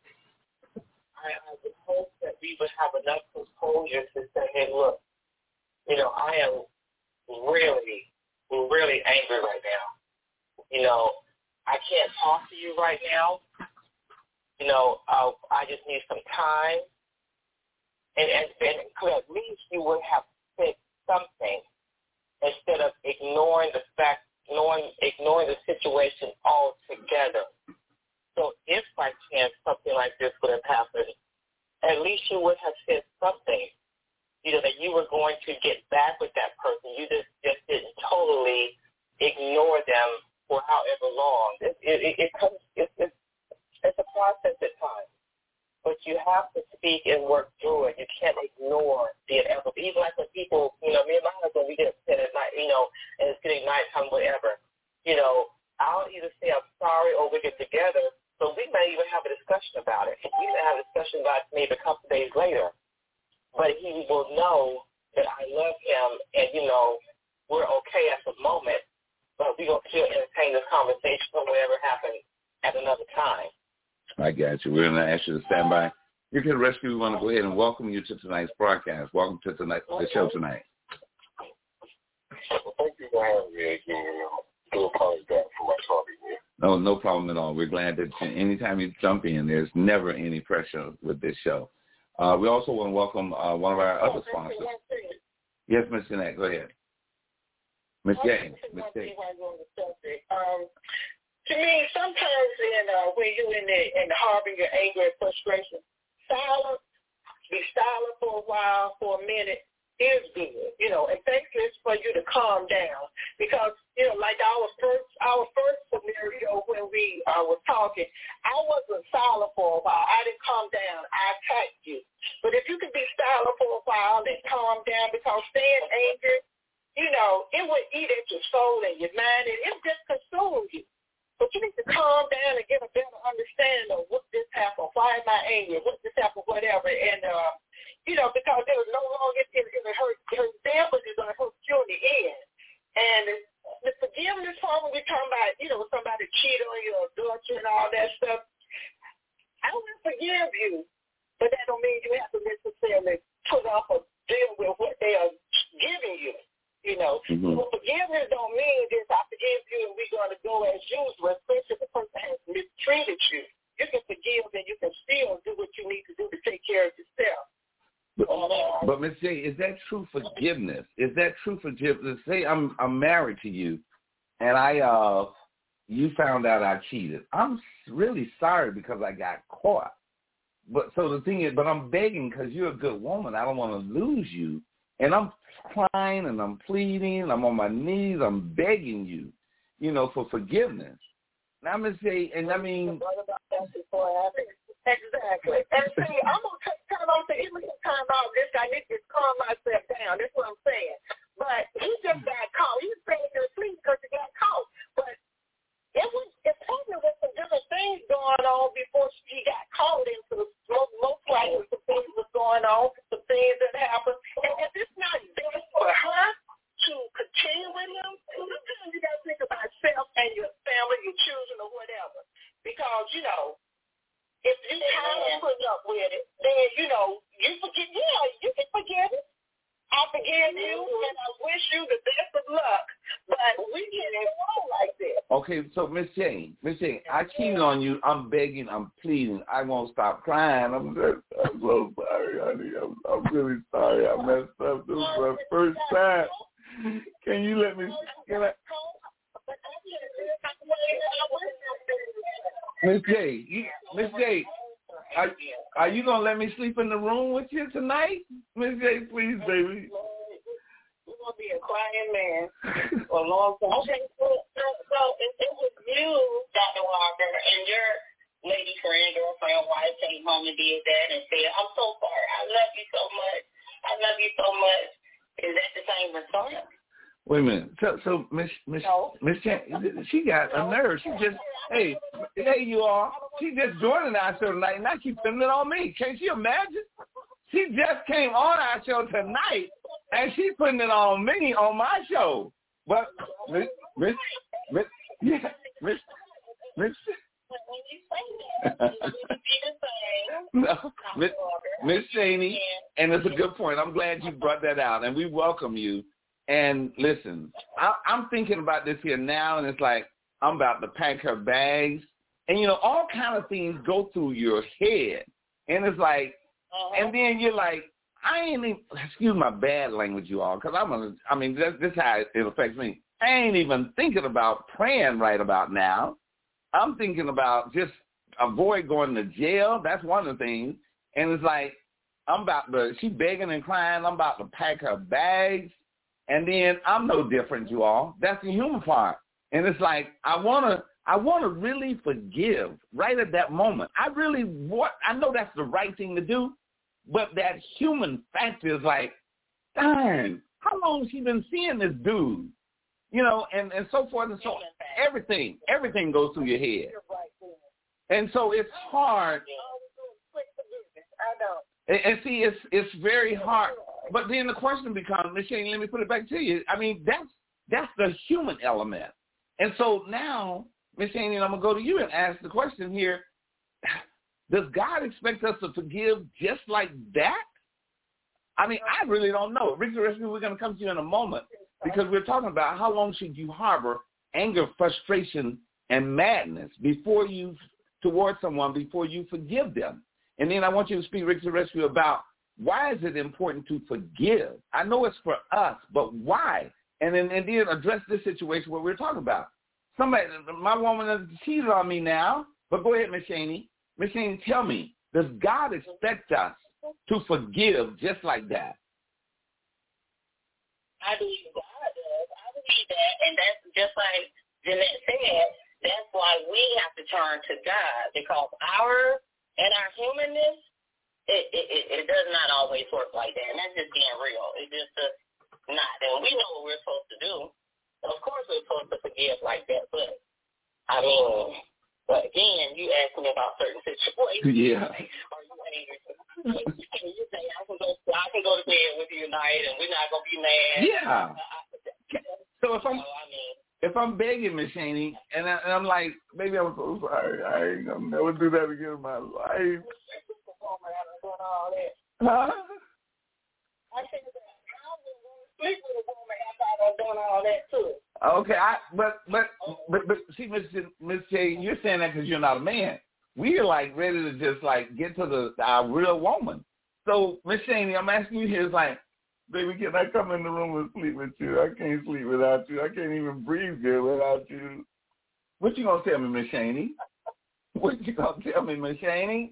I, I would hope that we would have enough composure to say, hey, look, you know, I am really, really angry right now. You know, I can't talk to you right now. You know, uh, I just need some time. And, and, and at least you would have said something instead of ignoring the fact, ignoring, ignoring the situation altogether. So if by chance something like this would have happened, at least you would have said something, you know, that you were going to get back with that person. You just, just didn't totally ignore them for however long. It, it, it comes, it, it, it's a process at times. But you have to speak and work through it. You can't ignore the inevitable. Even like when people, you know, me and my husband, we get upset at night, you know, and it's getting nighttime, whatever. You know, I'll either say I'm sorry or we get together, but we may even have a discussion about it. We may have a discussion about it maybe a couple of days later. But he will know that I love him and, you know, we're okay at the moment, but we're going to still entertain this conversation or whatever happened at another time. I got you. We're going to ask you to stand by. You can rescue. We want to go ahead and welcome you to tonight's broadcast. Welcome to tonight, the show tonight. Well, thank you for having me again. I do apologize for my talking here. No, no problem at all. We're glad that anytime you jump in, there's never any pressure with this show. Uh, we also want to welcome uh, one of our other sponsors. Yes, Miz Jeanette, go ahead. Miz James. Miz James. Um, To me, sometimes in uh, when you're in the in the harboring your anger and frustration, silence, be silent for a while, for a minute, is good. You know, and thankfully it's for you to calm down because you know, like our first our first scenario when we uh, were talking, I wasn't silent for a while. I didn't calm down. I attacked you. But if you can be silent for a while and calm down, because staying angry, you know, it would eat at your soul and your mind, and it just consumes you. But you need to calm down and get a better understanding of what this happened, why am I angry, what this happened, whatever. And, uh, you know, because there was no longer going to hurt, hurt them, but it's going to hurt you in the end. And the forgiveness part, when we're talking about, you know, somebody cheated on you or adultery and all that stuff, I will forgive you, but that don't mean you have to necessarily put up or deal with what they are giving you. You know, mm-hmm. So forgiveness don't mean this, I forgive you and we're going to go as usual, especially if the person has mistreated you. You can forgive and you can still do what you need to do to take care of yourself. But, uh, but Miz J, is that true forgiveness? Is that true forgiveness? Say I'm I'm married to you and I uh you found out I cheated. I'm really sorry because I got caught. But so the thing is, but I'm begging because you're a good woman. I don't want to lose you. And I'm crying and I'm pleading. I'm on my knees. I'm begging you, you know, for forgiveness. Now, I'm going to say, and I mean. Exactly. And see, I'm going to take time out to even time out this. I need to calm myself down. That's what I'm saying. But he just got caught. He was saying to sleep because he got caught. But it was, it probably was some different things going on before he got caught into most, most likely some things was going on, some things that happened. And if it's not best for her to continue with him, sometimes you got to think about yourself and your family, your children, or whatever. Because, you know, if you kind of put up with it, then, you know, you forget, yeah, you can forgive it. I forgive you, and I wish you the best of luck. But we can't go on like this. Okay, so Miss Jane, Miss Jane, I cheated on you. I'm begging, I'm pleading. I won't stop crying. I'm just, I'm so sorry, honey. I'm, I'm really sorry. I messed up. This was my first time. Can you let me? Can I? Miss J, Miss J, are, are you gonna let me sleep in the room with you tonight, Miss J? Please, baby. You're gonna be a crying man for a long time. Okay, so so, so if it was you, Doctor Walker, and your lady friend, girlfriend, wife came home and did that and said, "I'm so sorry. I love you so much. I love you so much." Is that the same response? Wait a minute. So, so Miss Miss No. Miss Chan, she got a nerve. She just, hey, there you are. She just joining our show tonight, and now she's pinning it on me. Can't you imagine? She just came on our show tonight, and she's putting it on me on my show. But Miss Miss Miss yeah, Miss Miss. When you say that, it would be the same. No, Miss Miss Cheney, and it's a good point. I'm glad you brought that out, and we welcome you. And listen, I, I'm thinking about this here now, and it's like I'm about to pack her bags, and you know, all kind of things go through your head, and it's like, uh-huh. and then you're like, I ain't even, excuse my bad language, you all, because I'm gonna, I mean, this, this is how it affects me. I ain't even thinking about praying right about now. I'm thinking about just avoid going to jail. That's one of the things, and it's like I'm about to, she begging and crying. I'm about to pack her bags. And then I'm no different, you all. That's the human part. And it's like, I want to I want to really forgive right at that moment. I really want, I know that's the right thing to do, but that human factor is like, darn, how long has she been seeing this dude? You know, and, and so forth and so on. Everything, everything goes through your head. And so it's hard. I know. And, and see, it's it's very hard. But then the question becomes, Miss Shane, let me put it back to you. I mean, that's that's the human element. And so now, Miss Shane, I'm going to go to you and ask the question here. Does God expect us to forgive just like that? I mean, I really don't know. Ricky Rescue, we're going to come to you in a moment because we're talking about how long should you harbor anger, frustration, and madness before you, towards someone before you forgive them. And then I want you to speak, Ricky Rescue, about why is it important to forgive? I know it's for us, but why? And then, and then address this situation what we're talking about. Somebody, my woman has cheated on me now, but go ahead, Miss Cheney. Miss Cheney, tell me, does God expect us to forgive just like that? I believe God does. I believe that, and that's just like Jeanette said, that's why we have to turn to God, because our, and our humanness, It, it it it does not always work like that, and that's just being real. It just does not. And we know what we're supposed to do. Of course, we're supposed to forgive like that, but I mean, but again, you asked me about certain situations. Yeah. Like, are you angry? Can you say I can go? I can go to bed with you tonight, and we're not gonna be mad. Yeah. So if I'm, so, I mean, if I'm begging Miss Cheney, and, I, and I'm like, maybe I'm so sorry, I ain't gonna never do that again in my life. All that. Huh? I think that I was going to sleep with a woman after I was doing all that too. Okay, I but but but but see, Miss Miss J, you're saying that because you're not a man. We're like ready to just like get to the our real woman. So Miss Cheney, I'm asking you here, is like, baby, can I come in the room and sleep with you? I can't sleep without you. I can't even breathe good without you. What you gonna tell me, Miss Cheney? What you gonna tell me, Miss Cheney?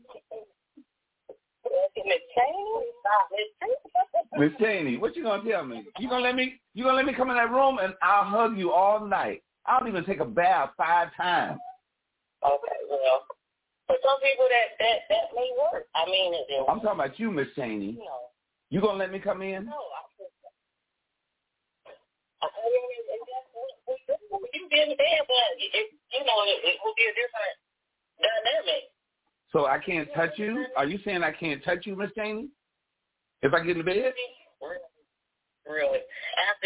Miss Cheney? Miss Cheney, what you gonna tell me? You gonna let me? You gonna let me come in that room and I'll hug you all night? I'll even take a bath five times. Okay, well, for some people that that that may work. I mean, it, it, I'm talking about you, Miss Cheney. You know, you gonna let me come in? No, I, I mean, you get in bed, but it, you know, it, it will be a different dynamic. So I can't touch you? Are you saying I can't touch you, Miss Cheney? If I get in bed? Really? After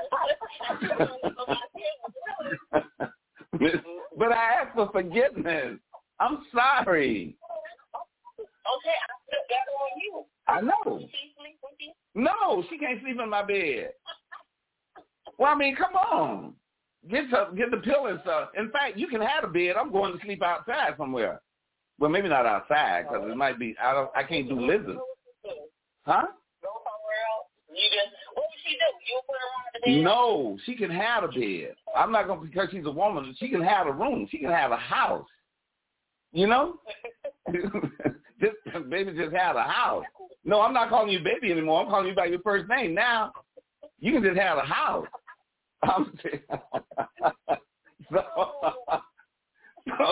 you? But I asked for forgiveness. I'm sorry. Okay, I put that on you. I know. Can she sleep with you? No, she can't sleep in my bed. Well, I mean, come on. Get some, get the pillow and stuff. In fact, you can have a bed. I'm going to sleep outside somewhere. Well, maybe not outside because it might be. I don't. I can't do lizards. Huh? Go somewhere else. You just. What would she do? You put her on the bed? No, she can have a bed. I'm not going to, because she's a woman. She can have a room. She can have a house. You know. Just Baby just had a house. No, I'm not calling you baby anymore. I'm calling you by your first name now. You can just have a house. I'm saying, so, so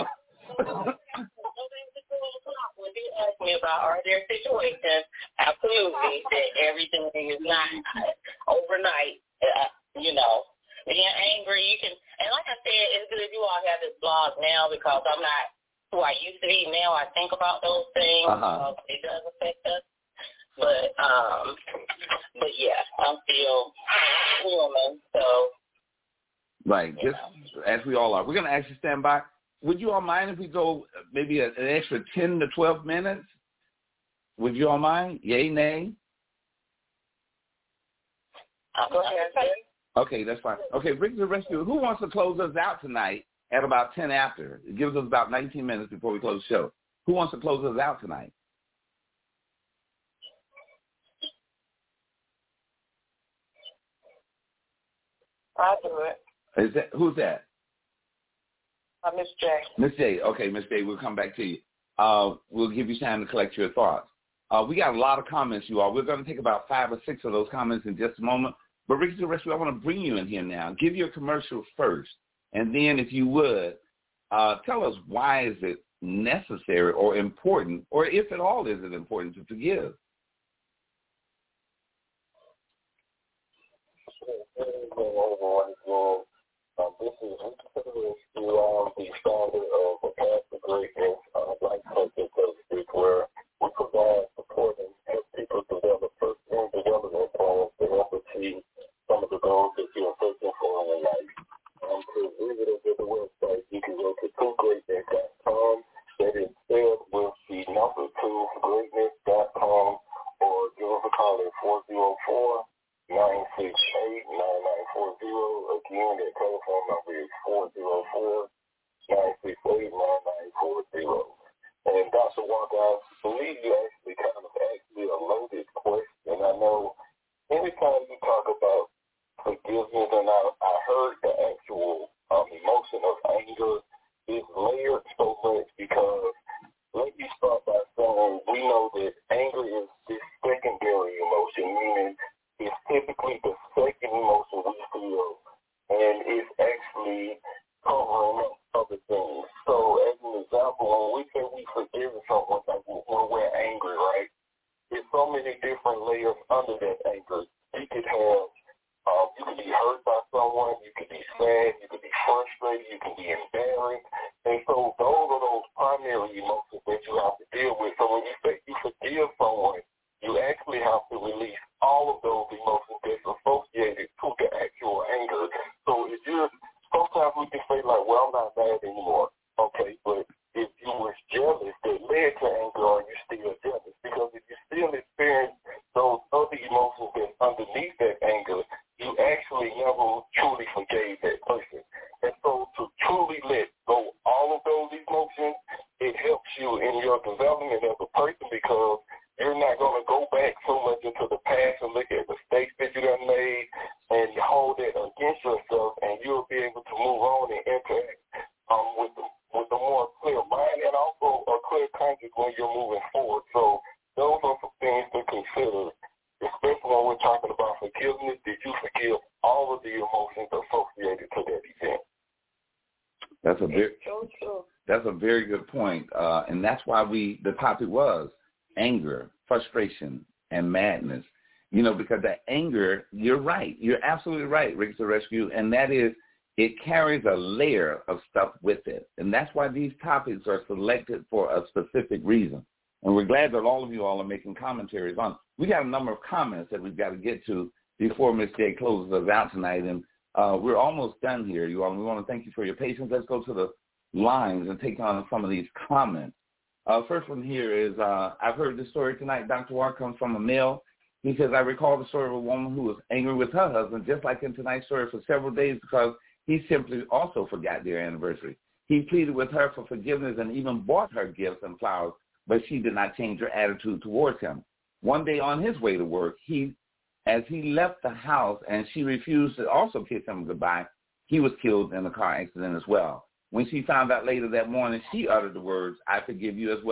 when you ask me about are there situations, absolutely, that everything is not overnight. Uh, you know, being angry, you can, and like I said, it's good you all have this blog now because I'm not who I used to be. Now I think about those things. Uh-huh. Uh, it does affect us. But, um, but yeah, I'm still human, so. Right, just know. as we all are. We're going to actually stand by. Would you all mind if we go maybe an extra ten to twelve minutes? Would you all mind? Yay, nay? I'll go ahead. Okay, that's fine. Okay, Rick the Rescue, who wants to close us out tonight at about ten after? It gives us about nineteen minutes before we close the show. Who wants to close us out tonight? I'll do it. Is that who's that? Uh, Miss J. Miss J. Okay, Miss J. We'll come back to you. Uh, we'll give you time to collect your thoughts. Uh, we got a lot of comments, you all. We're going to take about five or six of those comments in just a moment. But Rick the Rescue, I want to bring you in here now. Give your commercial first, and then, if you would, uh, tell us why is it necessary or important, or if at all is it important to forgive. Um, this is um, the founder of a Path to Greatness uh, Life Coaching, so to speak, where we provide support and help people develop personal development plans to help achieve some of the goals that you're searching for in life. Um, to visit us at the website, you can go to two greatness dot com. That is spelled with the number two, greatness dot com, or give us a call at four oh four, nine six eight, nine nine four zero. Again, that telephone number is four oh four, nine six eight, nine nine four zero. And Doctor Walker, I believe you actually kind of asked me a loaded question. I know anytime you talk about forgiveness, and I, I heard the actual um, emotion of anger is layered so much because let me start by saying we know that anger is this secondary emotion, meaning it's typically the second emotion we feel, and it's actually covering up other things. So, as an example, when we say we forgive someone, like when we're angry, right, there's so many different layers under that anger. You could have, um, you could be hurt by someone, you could be sad, you could be frustrated, you can be embarrassed, and so those are those primary emotions that you have to deal with. So when you say you forgive someone, you actually have to release all of those emotions that's associated to the actual anger. So if you're, sometimes we can say like, well, I'm not mad anymore. Okay, but if you were jealous that led to anger, are you still jealous? Because if you still experience those other emotions that's underneath that anger, you actually never truly forgave that person. And so to truly let go all of those emotions, it helps you in your development as a person because you're not going to go back so much into the past and look at mistakes that you done made and hold that against yourself, and you'll be able to move on and interact um, with the, with a more clear mind and also a clear conscience when you're moving forward. So those are some things to consider, especially when we're talking about forgiveness. Did you forgive all of the emotions associated to that event? That's a very, that's a very good point, uh, and that's why we the topic was anger, frustration, and madness. You know, because that anger, you're right. You're absolutely right, Rick the Rescue, and that is it carries a layer of stuff with it. And that's why these topics are selected for a specific reason. And we're glad that all of you all are making commentaries on. We got a number of comments that we've got to get to before Miss J closes us out tonight. And uh, we're almost done here, you all. We want to thank you for your patience. Let's go to the lines and take on some of these comments. Uh, first one here is, uh, I've heard this story tonight. Doctor Walker comes from a male. He says, I recall the story of a woman who was angry with her husband, just like in tonight's story, for several days because he simply also forgot their anniversary. He pleaded with her for forgiveness and even bought her gifts and flowers, but she did not change her attitude towards him. One day on his way to work, he, as he left the house and she refused to also kiss him goodbye, he was killed in a car accident as well. When she found out later that morning, she uttered the words, I forgive you as well,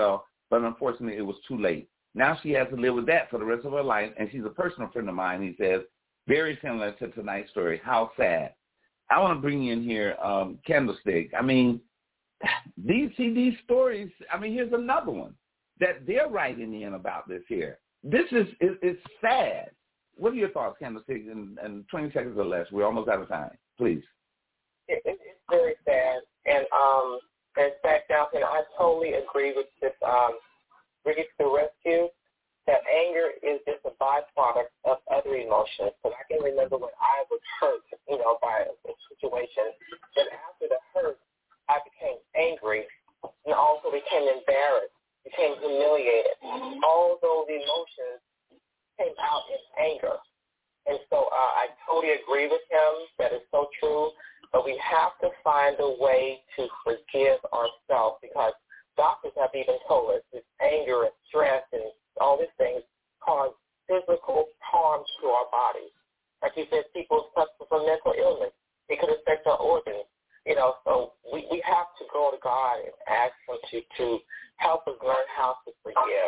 but unfortunately it was too late. Now she has to live with that for the rest of her life, and she's a personal friend of mine, he says, very similar to tonight's story. How sad. I want to bring in here um, Candlestick. I mean, these see these stories. I mean, here's another one that they're writing in about this here. This is it, it's sad. What are your thoughts, Candlestick? In, in twenty seconds or less, we're almost out of time. Please. It, it, it's very sad, and um, in fact, Dalton, I totally agree with this. Um, Ready to the rescue. That anger is just a byproduct of other emotions. But I can remember when I was hurt, you know, by a situation. Then after the hurt, I became angry and also became embarrassed, became humiliated. All those emotions came out in anger. And so uh, I totally agree with him. That is so true. But we have to find a way to forgive ourselves, because doctors have even told us this anger and stress and all these things cause physical harm to our bodies. Like you said, people suffer from mental illness. It could affect our organs. You know, so we, we have to go to God and ask him to, to help us learn how to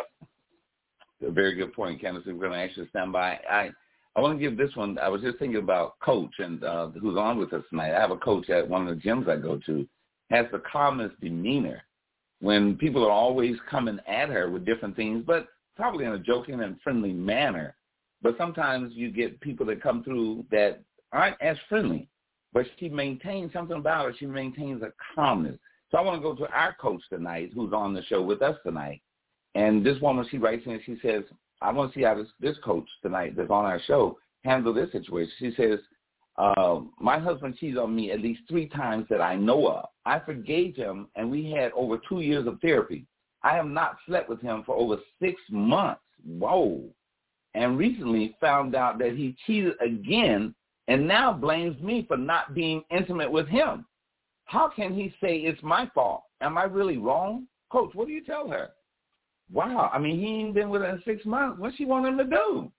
forgive. A very good point, Candace. We're going to actually stand by. I I want to give this one. I was just thinking about Coach, and uh, who's on with us tonight. I have a coach at one of the gyms I go to, has the calmest demeanor when people are always coming at her with different things, but probably in a joking and friendly manner. But sometimes you get people that come through that aren't as friendly, but she maintains something about her. She maintains a calmness. So I want to go to our coach tonight, who's on the show with us tonight. And this woman, she writes in and she says, I want to see how this, this coach tonight that's on our show handle this situation. She says, uh, my husband cheated on me at least three times that I know of. I forgave him, and we had over two years of therapy. I have not slept with him for over six months. Whoa. And recently found out that he cheated again and now blames me for not being intimate with him. How can he say it's my fault? Am I really wrong? Coach, what do you tell her? Wow. I mean, he ain't been with her in six months. What she want him to do?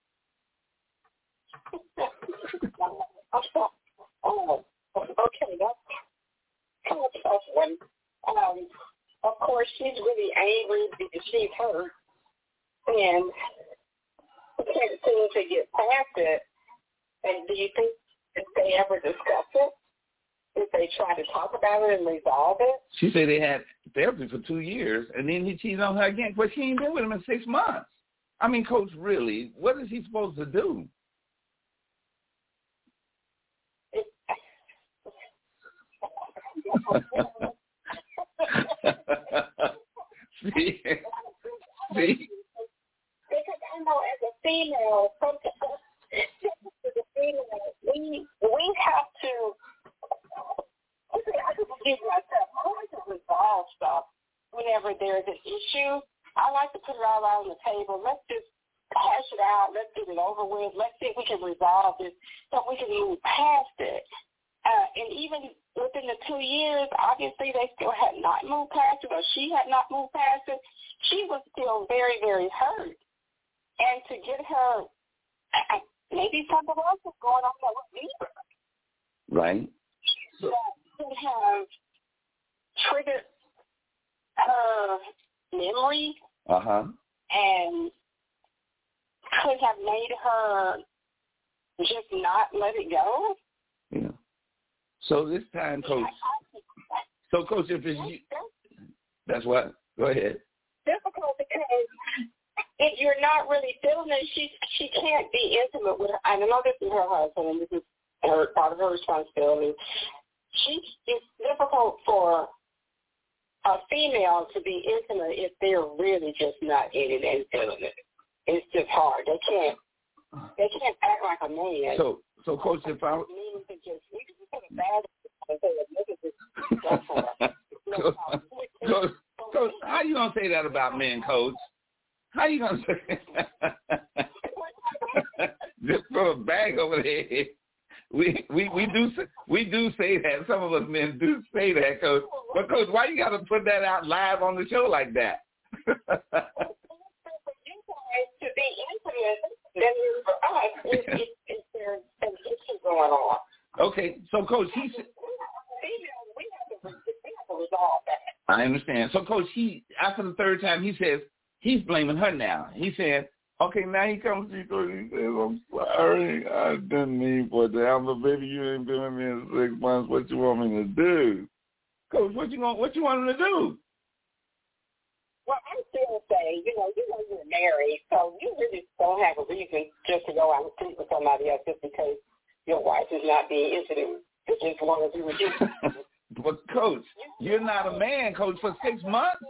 Oh, okay. That's kind of tough one. Um, of course, she's really angry because she's hurt, and can't seem to get past it. And do you think if they ever discuss it, if they try to talk about it and resolve it? She said they had therapy for two years, and then he cheated on her again, but she ain't been with him in six months. I mean, Coach, really, what is he supposed to do? see, see. Because I know as a female, sometimes as a female, we we have to. Okay, I just give myself. I like to resolve stuff whenever there's an issue. I like to put it all out on the table. Let's just hash it out. Let's get it over with. Let's see if we can resolve this so we can move past it. Uh, and even within the two years, obviously they still had not moved past it, or she had not moved past it. She was still very, very hurt. And to get her, maybe something else is going on that was deeper. Right. That could have triggered her memory. Uh-huh. And could have made her just not let it go. Yeah. So this time, Coach, so, Coach, if it's you, that's what, go ahead. Difficult because if you're not really feeling it, she she can't be intimate with her. I know this is her husband, and this is her, part of her responsibility. She, it's difficult for a female to be intimate if they're really just not in it and feeling it. It's just hard. They can't. They can't act like a man. So, so Coach, if I Coach, Coach, how you gonna say that about men, Coach? How you gonna say that? Just throw a bag over their head. We we we do we do say that. Some of us men do say that, Coach. But Coach, why you got to put that out live on the show like that? To be intimate, then for us, if, if, if there's an issue going on. Okay, so Coach, he said, we have to we have to resolve that. I understand. So, Coach, he after the third time, he says he's blaming her now. He said, okay, now he comes to you, Coach, he says, I'm sorry, I didn't mean for that, but baby, you ain't been with me in six months. What you want me to do? Coach, what you want, what you want him to do? Well, I'm still saying, you know, you know you're married, so you really don't have a reason just to go out and sleep with somebody else just because your wife is not being introduced. You just want to do what you But, Coach, you're not a man, Coach, for six months?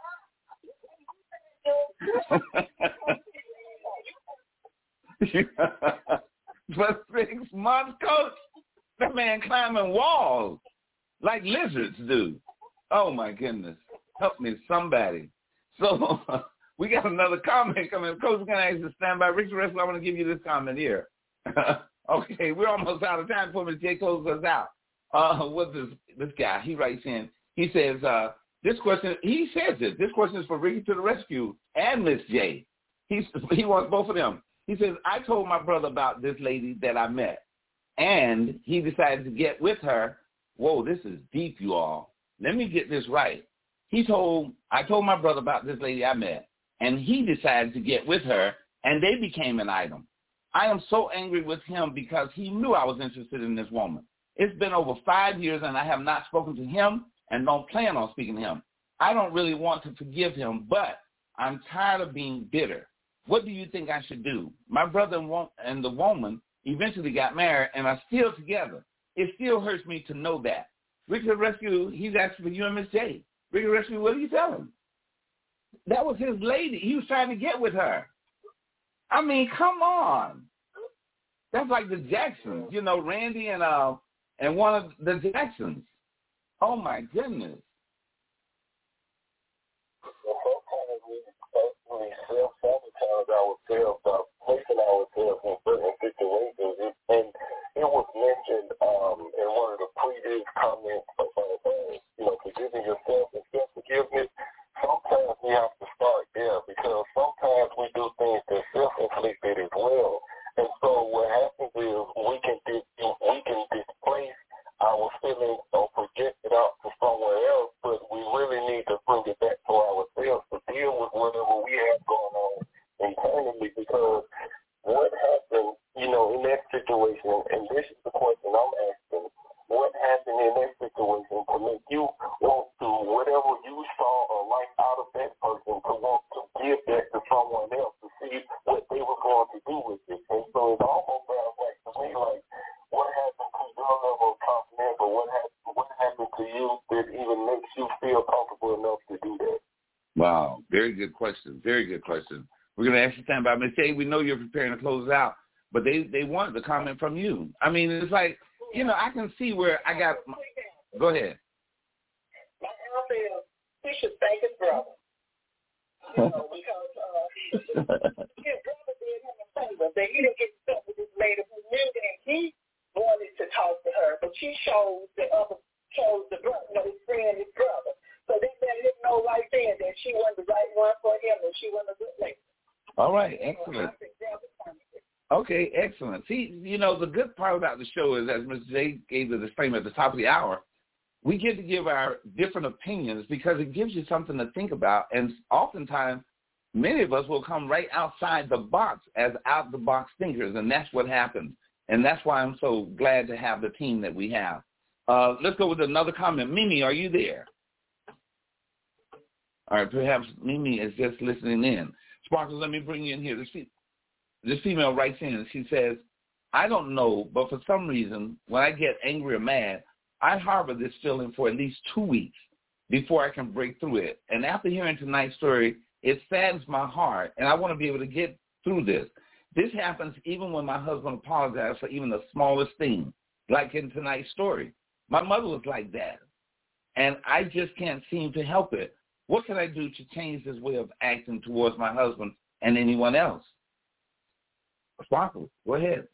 For six months, Coach? That man climbing walls like lizards do. Oh, my goodness. Help me, somebody. So we got another comment coming. Coach, we're going to ask you to stand by. Richard Russell, I want to give you this comment here. Okay, we're almost out of time before Miz J closes us out. Uh, what's this, this guy? He writes in. He says, uh, this question, he says it. This question is for Ricky to the Rescue and Miss J. He's, he wants both of them. He says, I told my brother about this lady that I met, and he decided to get with her. Whoa, this is deep, you all. Let me get this right. He told, I told my brother about this lady I met, and he decided to get with her, and they became an item. I am so angry with him because he knew I was interested in this woman. It's been over five years, and I have not spoken to him and don't plan on speaking to him. I don't really want to forgive him, but I'm tired of being bitter. What do you think I should do? My brother and the woman eventually got married and are still together. It still hurts me to know that. Richard Rescue, he's asking for you and Miss J. Richard Rescue, what do you tell him? That was his lady. He was trying to get with her. I mean, come on. That's like the Jacksons, you know, Randy and uh and one of the Jacksons. Oh my goodness. Well, self-sabotage ourselves by placing ourselves in certain situations. And it was mentioned um, in one of the previous comments about, uh, you know, forgiving yourself and self-forgiveness. Sometimes we have to start there because sometimes we do things that self-inflicted as well. And so what happens is we can dis- we can displace our feelings or project it out to somewhere else, but we really need to bring it back to ourselves to deal with whatever we have going on internally, because what happened, you know, in that situation, and this is the question I'm asking, what happened in that situation to make you want to, whatever you saw or liked out of that person, to want to give that to someone else to see what they were going to do with it? And so it almost sounds like to me like, what happened to your level of confidence, or what happened, what happened to you that even makes you feel comfortable enough to do that? Wow, very good question. Very good question. We're going to ask you to stand by. Miz J, we know you're preparing to close out, but they, they wanted the comment from you. I mean, it's like, you know, I can see where I got my, go ahead. My answer is he should thank his brother. You know, because uh, his brother did him a favor that he didn't get stuck with this lady who knew that he wanted to talk to her, but she chose the other, chose the brother, you know, his friend, his brother. So they let him know right then that she wasn't the right one for him and she wasn't a good lady. All right, excellent. Okay, excellent. See, you know, the good part about the show is, as Mister J gave the disclaimer at the top of the hour, we get to give our different opinions because it gives you something to think about. And oftentimes, many of us will come right outside the box as out-the-box thinkers, and that's what happens. And that's why I'm so glad to have the team that we have. Uh, let's go with another comment. Mimi, are you there? All right, perhaps Mimi is just listening in. Sparkles, let me bring you in here. This, this female writes in and she says, I don't know, but for some reason, when I get angry or mad, I harbor this feeling for at least two weeks before I can break through it. And after hearing tonight's story, it saddens my heart, and I want to be able to get through this. This happens even when my husband apologizes for even the smallest thing, like in tonight's story. My mother was like that, and I just can't seem to help it. What can I do to change this way of acting towards my husband and anyone else? Sparkle, go ahead.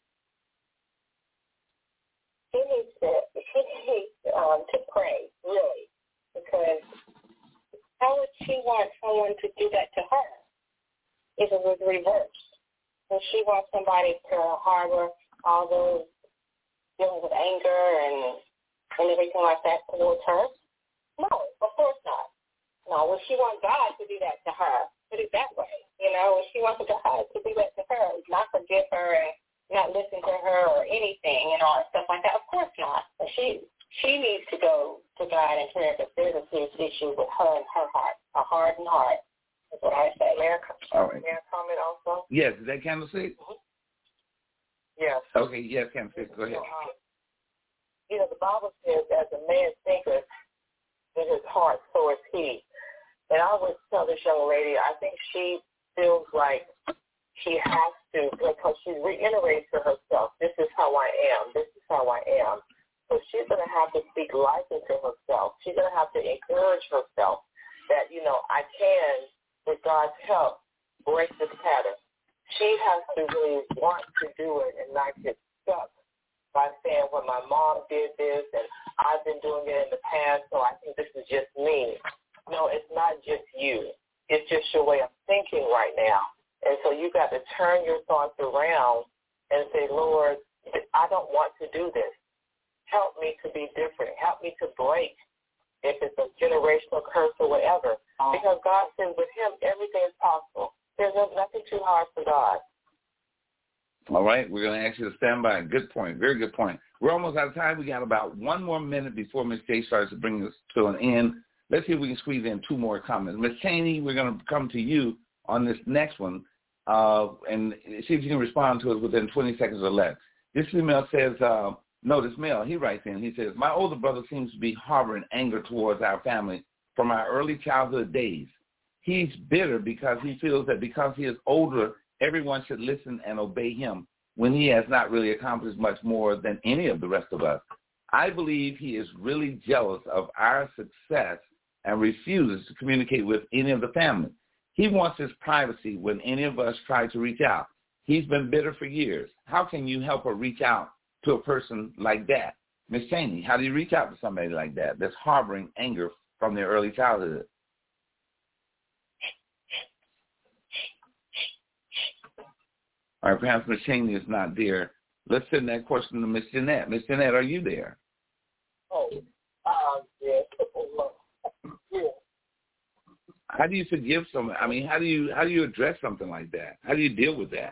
She needs to, she needs um, to pray, really, because how would she want someone to do that to her if it was reversed? And she wants somebody to harbor all those feelings of anger and, and everything like that towards her? No, of course not. No, well, she wants God to do that to her. Put it that way. You know, she wants God to do that to her, not forgive her and not listen to her or anything and all that stuff like that. Of course not. But she she needs to go to God in prayer because there's a serious issue with her and her heart, a hardened heart. That's what I say. May I, all right. May I comment also? Yes, is that Candlestick? Mm-hmm. Yes. Okay, yes, Candlestick. Go ahead. Uh, you know, the Bible says, as a man thinketh in his heart, so is he. And I would tell this young lady, I think she feels like she has to, because she reiterates to herself, this is how I am, this is how I am. So she's going to have to speak life into herself. She's going to have to encourage herself that, you know, I can, with God's help, break this pattern. She has to really want to do it and not get stuck by saying, well, my mom did this and I've been doing it in the past, so I think this is just me. No, it's not just you. It's just your way of thinking right now. And so you got to turn your thoughts around and say, Lord, I don't want to do this. Help me to be different. Help me to break, if it's a generational curse or whatever. Because God says with him, everything is possible. There's nothing too hard for God. All right, we're going to ask you to stand by. Good point. Very good point. We're almost out of time. We got about one more minute before Miz J starts to bring us to an end. Let's see if we can squeeze in two more comments. Miz Cheney, we're going to come to you on this next one uh, and see if you can respond to it within twenty seconds or less. This female says, uh, no, this male, he writes in, he says, my older brother seems to be harboring anger towards our family from our early childhood days. He's bitter because he feels that because he is older, everyone should listen and obey him when he has not really accomplished much more than any of the rest of us. I believe he is really jealous of our success and refuses to communicate with any of the family. He wants his privacy when any of us try to reach out. He's been bitter for years. How can you help her reach out to a person like that? Miz Cheney, how do you reach out to somebody like that that's harboring anger from their early childhood? All right, perhaps Miz Cheney is not there. Let's send that question to Miz Jeanette. Miz Jeanette, are you there? Oh, uh, yeah. yeah. How do you forgive someone? I mean, how do you how do you address something like that? How do you deal with that?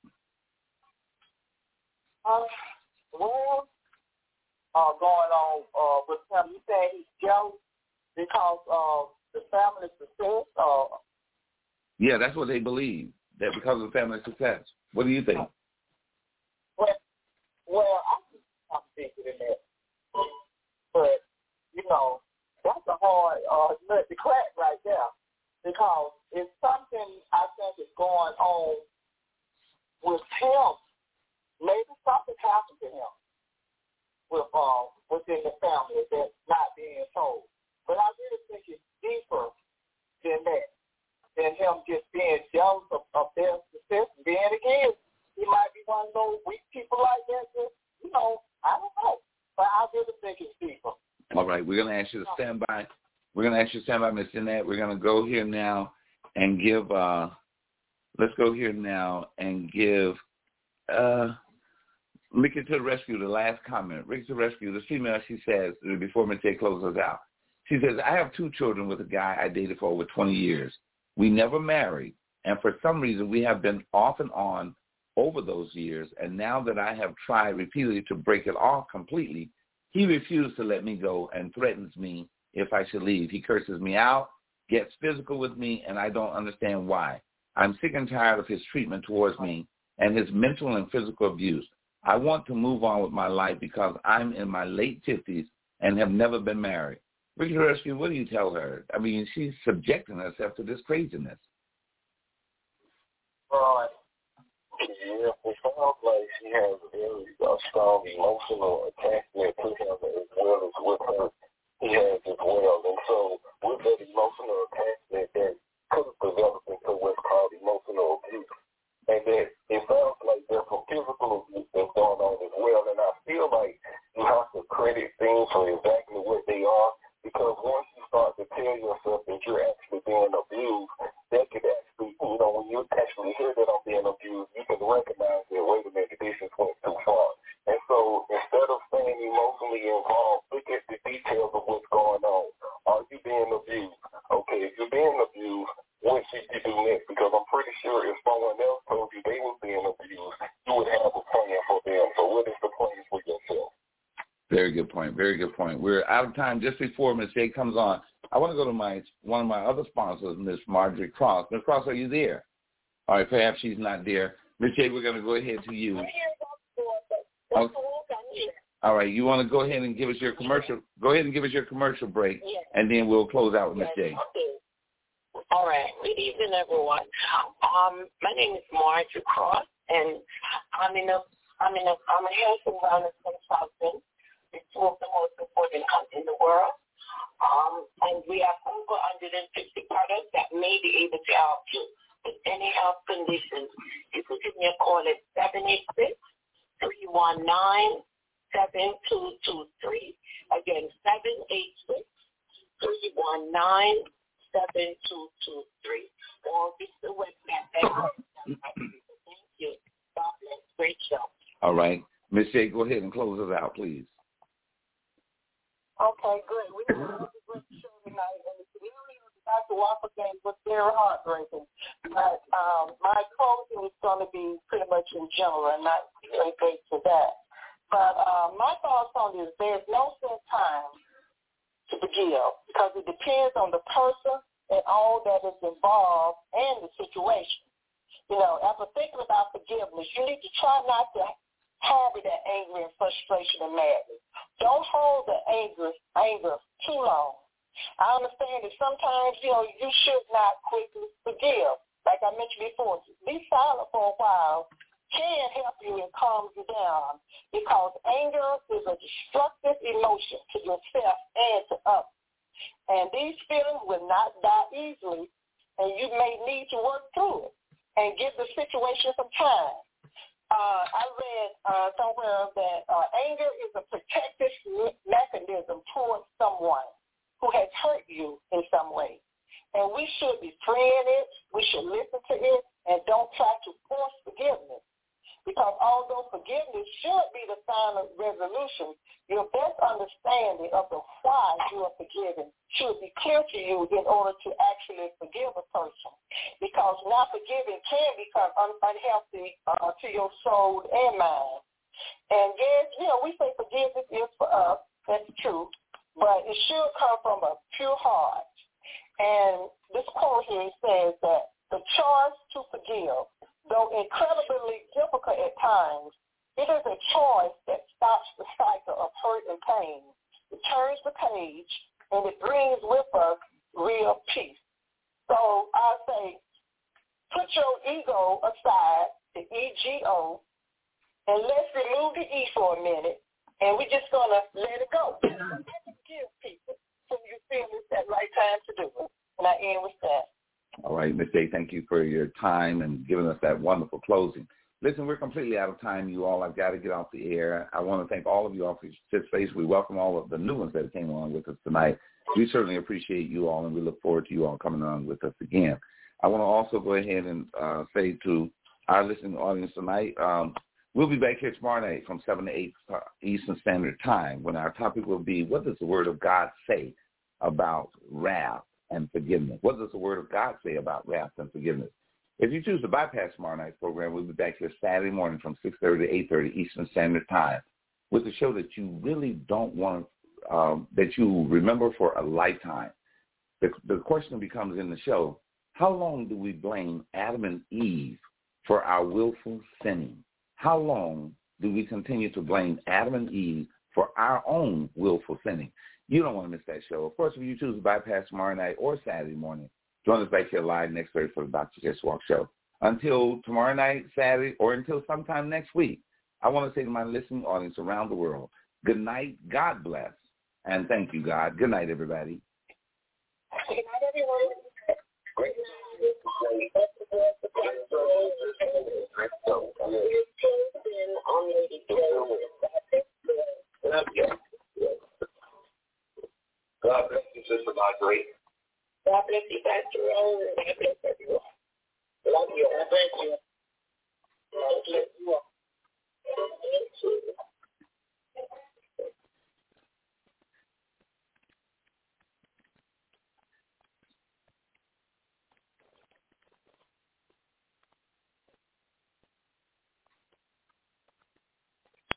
Uh, well, uh, going on uh, with him, you say he's jealous because of the family success? Or? Yeah, that's what they believe, that because of family success. What do you think? Well, well I think I'm thinking in that. But, you know, that's a hard uh, nut to crack right there. Because it's something I think is going on with him. Maybe something happened to him with uh, within the family that's not being told. But I really think it's deeper than that, than him just being jealous of, of their success. And then again, he might be one of those weak people like that. That you know, I don't know. But I really think it's deeper. All right, we're going to ask you to stand by. We're going to ask you to stand by, Miz Jeanette. We're going to go here now and give, uh, let's go here now and give uh, Ricky to the rescue, the last comment. Ricky to the rescue, the female, she says, before Miz J closes us out, she says, I have two children with a guy I dated for over twenty years. We never married, and for some reason we have been off and on over those years, and now that I have tried repeatedly to break it off completely, he refused to let me go and threatens me if I should leave. He curses me out, gets physical with me, and I don't understand why. I'm sick and tired of his treatment towards me and his mental and physical abuse. I want to move on with my life because I'm in my late fifties and have never been married. Ricky Rescue, what do you tell her? I mean, she's subjecting herself to this craziness. Right. Yeah, it sounds like she has a very uh, strong emotional attachment to him as well as with her. He has as well. And so with that emotional attachment, that could have developed into what's called emotional abuse. And that it sounds like there's some physical abuse that's going on as well. And I feel like you have to credit things for exactly what they are, because once you start to tell yourself that you're actually being abused, that could actually, you know, when you actually hear that I'm being abused, you can recognize that, wait a minute, this just went too far. And so instead of staying emotionally involved, look at the details of what's going on. Are you being abused? Okay, Very good point. Very good point. We're out of time. Just before Miz J comes on, I want to go to my one of my other sponsors, Miz Marjorie Cross. Miz Cross, are you there? All right, perhaps she's not there. Miz J, we're going to go ahead to you. Okay. All right, you want to go ahead and give us your commercial? Go ahead and give us your commercial break, yes. and then we'll close out with Miz J. Okay. All right. Good evening, everyone. Um, my name is Marjorie Cross, and I'm in a I'm in a I'm a health and wellness consultant. It's two of the most important companies in the world. Um, and we have over one hundred fifty products that may be able to help you with any health conditions. You can give me a call at seven eight six, three one nine, seven two two three. Again, seven eight six, three one nine, seven two two three. Or visit the website. Thank you. God bless. Great show. All right. Miz J, go ahead and close us out, please. Okay, good. We have a great show tonight, and the area of Doctor Walker game was very heartbreaking. But um, my closing is going to be pretty much in general and not relate to that. But uh, my thoughts on this: there's no set time to forgive because it depends on the person and all that is involved and the situation. You know, after thinking about forgiveness, you need to try not to harbor that anger and frustration and madness. Don't hold the anger, anger too long. I understand that sometimes, you know, you should not quickly forgive. Like I mentioned before, be silent for a while can help you and calm you down because anger is a destructive emotion to yourself and to others. And these feelings will not die easily, and you may need to work through it and give the situation some time. Uh, I read uh, somewhere that uh, anger is a protective me- mechanism towards someone who has hurt you in some way. And we should be freeing it, we should listen to it, and don't try to force forgiveness. Because although forgiveness should be the sign of resolution, your best understanding of the why you are forgiven should be clear to you in order to actually forgive a person. Because not forgiving can become un- unhealthy uh, to your soul and mind. And yes, you know, we say forgiveness is for us, that's true, but it should come from a pure heart. And this quote here says that the choice to forgive, though incredibly difficult at times, it is a choice that stops the cycle of hurt and pain. It turns the page, and it brings with us real peace. So I say, put your ego aside, the E G O, and let's remove the E for a minute, and we're just going to let it go. Forgive people so you feel it's that right time to do it. And I end with that. All right, Miz J, thank you for your time and giving us that wonderful closing. Listen, we're completely out of time, you all. I've got to get off the air. I want to thank all of you all for your participation. We welcome all of the new ones that came along with us tonight. We certainly appreciate you all, and we look forward to you all coming on with us again. I want to also go ahead and uh, say to our listening audience tonight, um, we'll be back here tomorrow night from seven to eight Eastern Standard Time when our topic will be, what does the Word of God say about wrath and forgiveness? What does the Word of God say about wrath and forgiveness? If you choose to bypass tomorrow night's program, we'll be back here Saturday morning from six thirty to eight thirty Eastern Standard Time with a show that you really don't want, um, that you remember for a lifetime. The, the question becomes in the show, how long do we blame Adam and Eve for our willful sinning? How long do we continue to blame Adam and Eve for our own willful sinning? You don't want to miss that show. Of course, if you choose to bypass tomorrow night or Saturday morning, join us back here live next Thursday for the Doctor Jesse Walker Show. Until tomorrow night, Saturday, or until sometime next week, I want to say to my listening audience around the world, good night, God bless, and thank you, God. Good night, everybody. Good night, everyone. Great God bless you, Sister Marjorie. God bless you, Pastor Rose. God bless everyone. Love you. Thank you.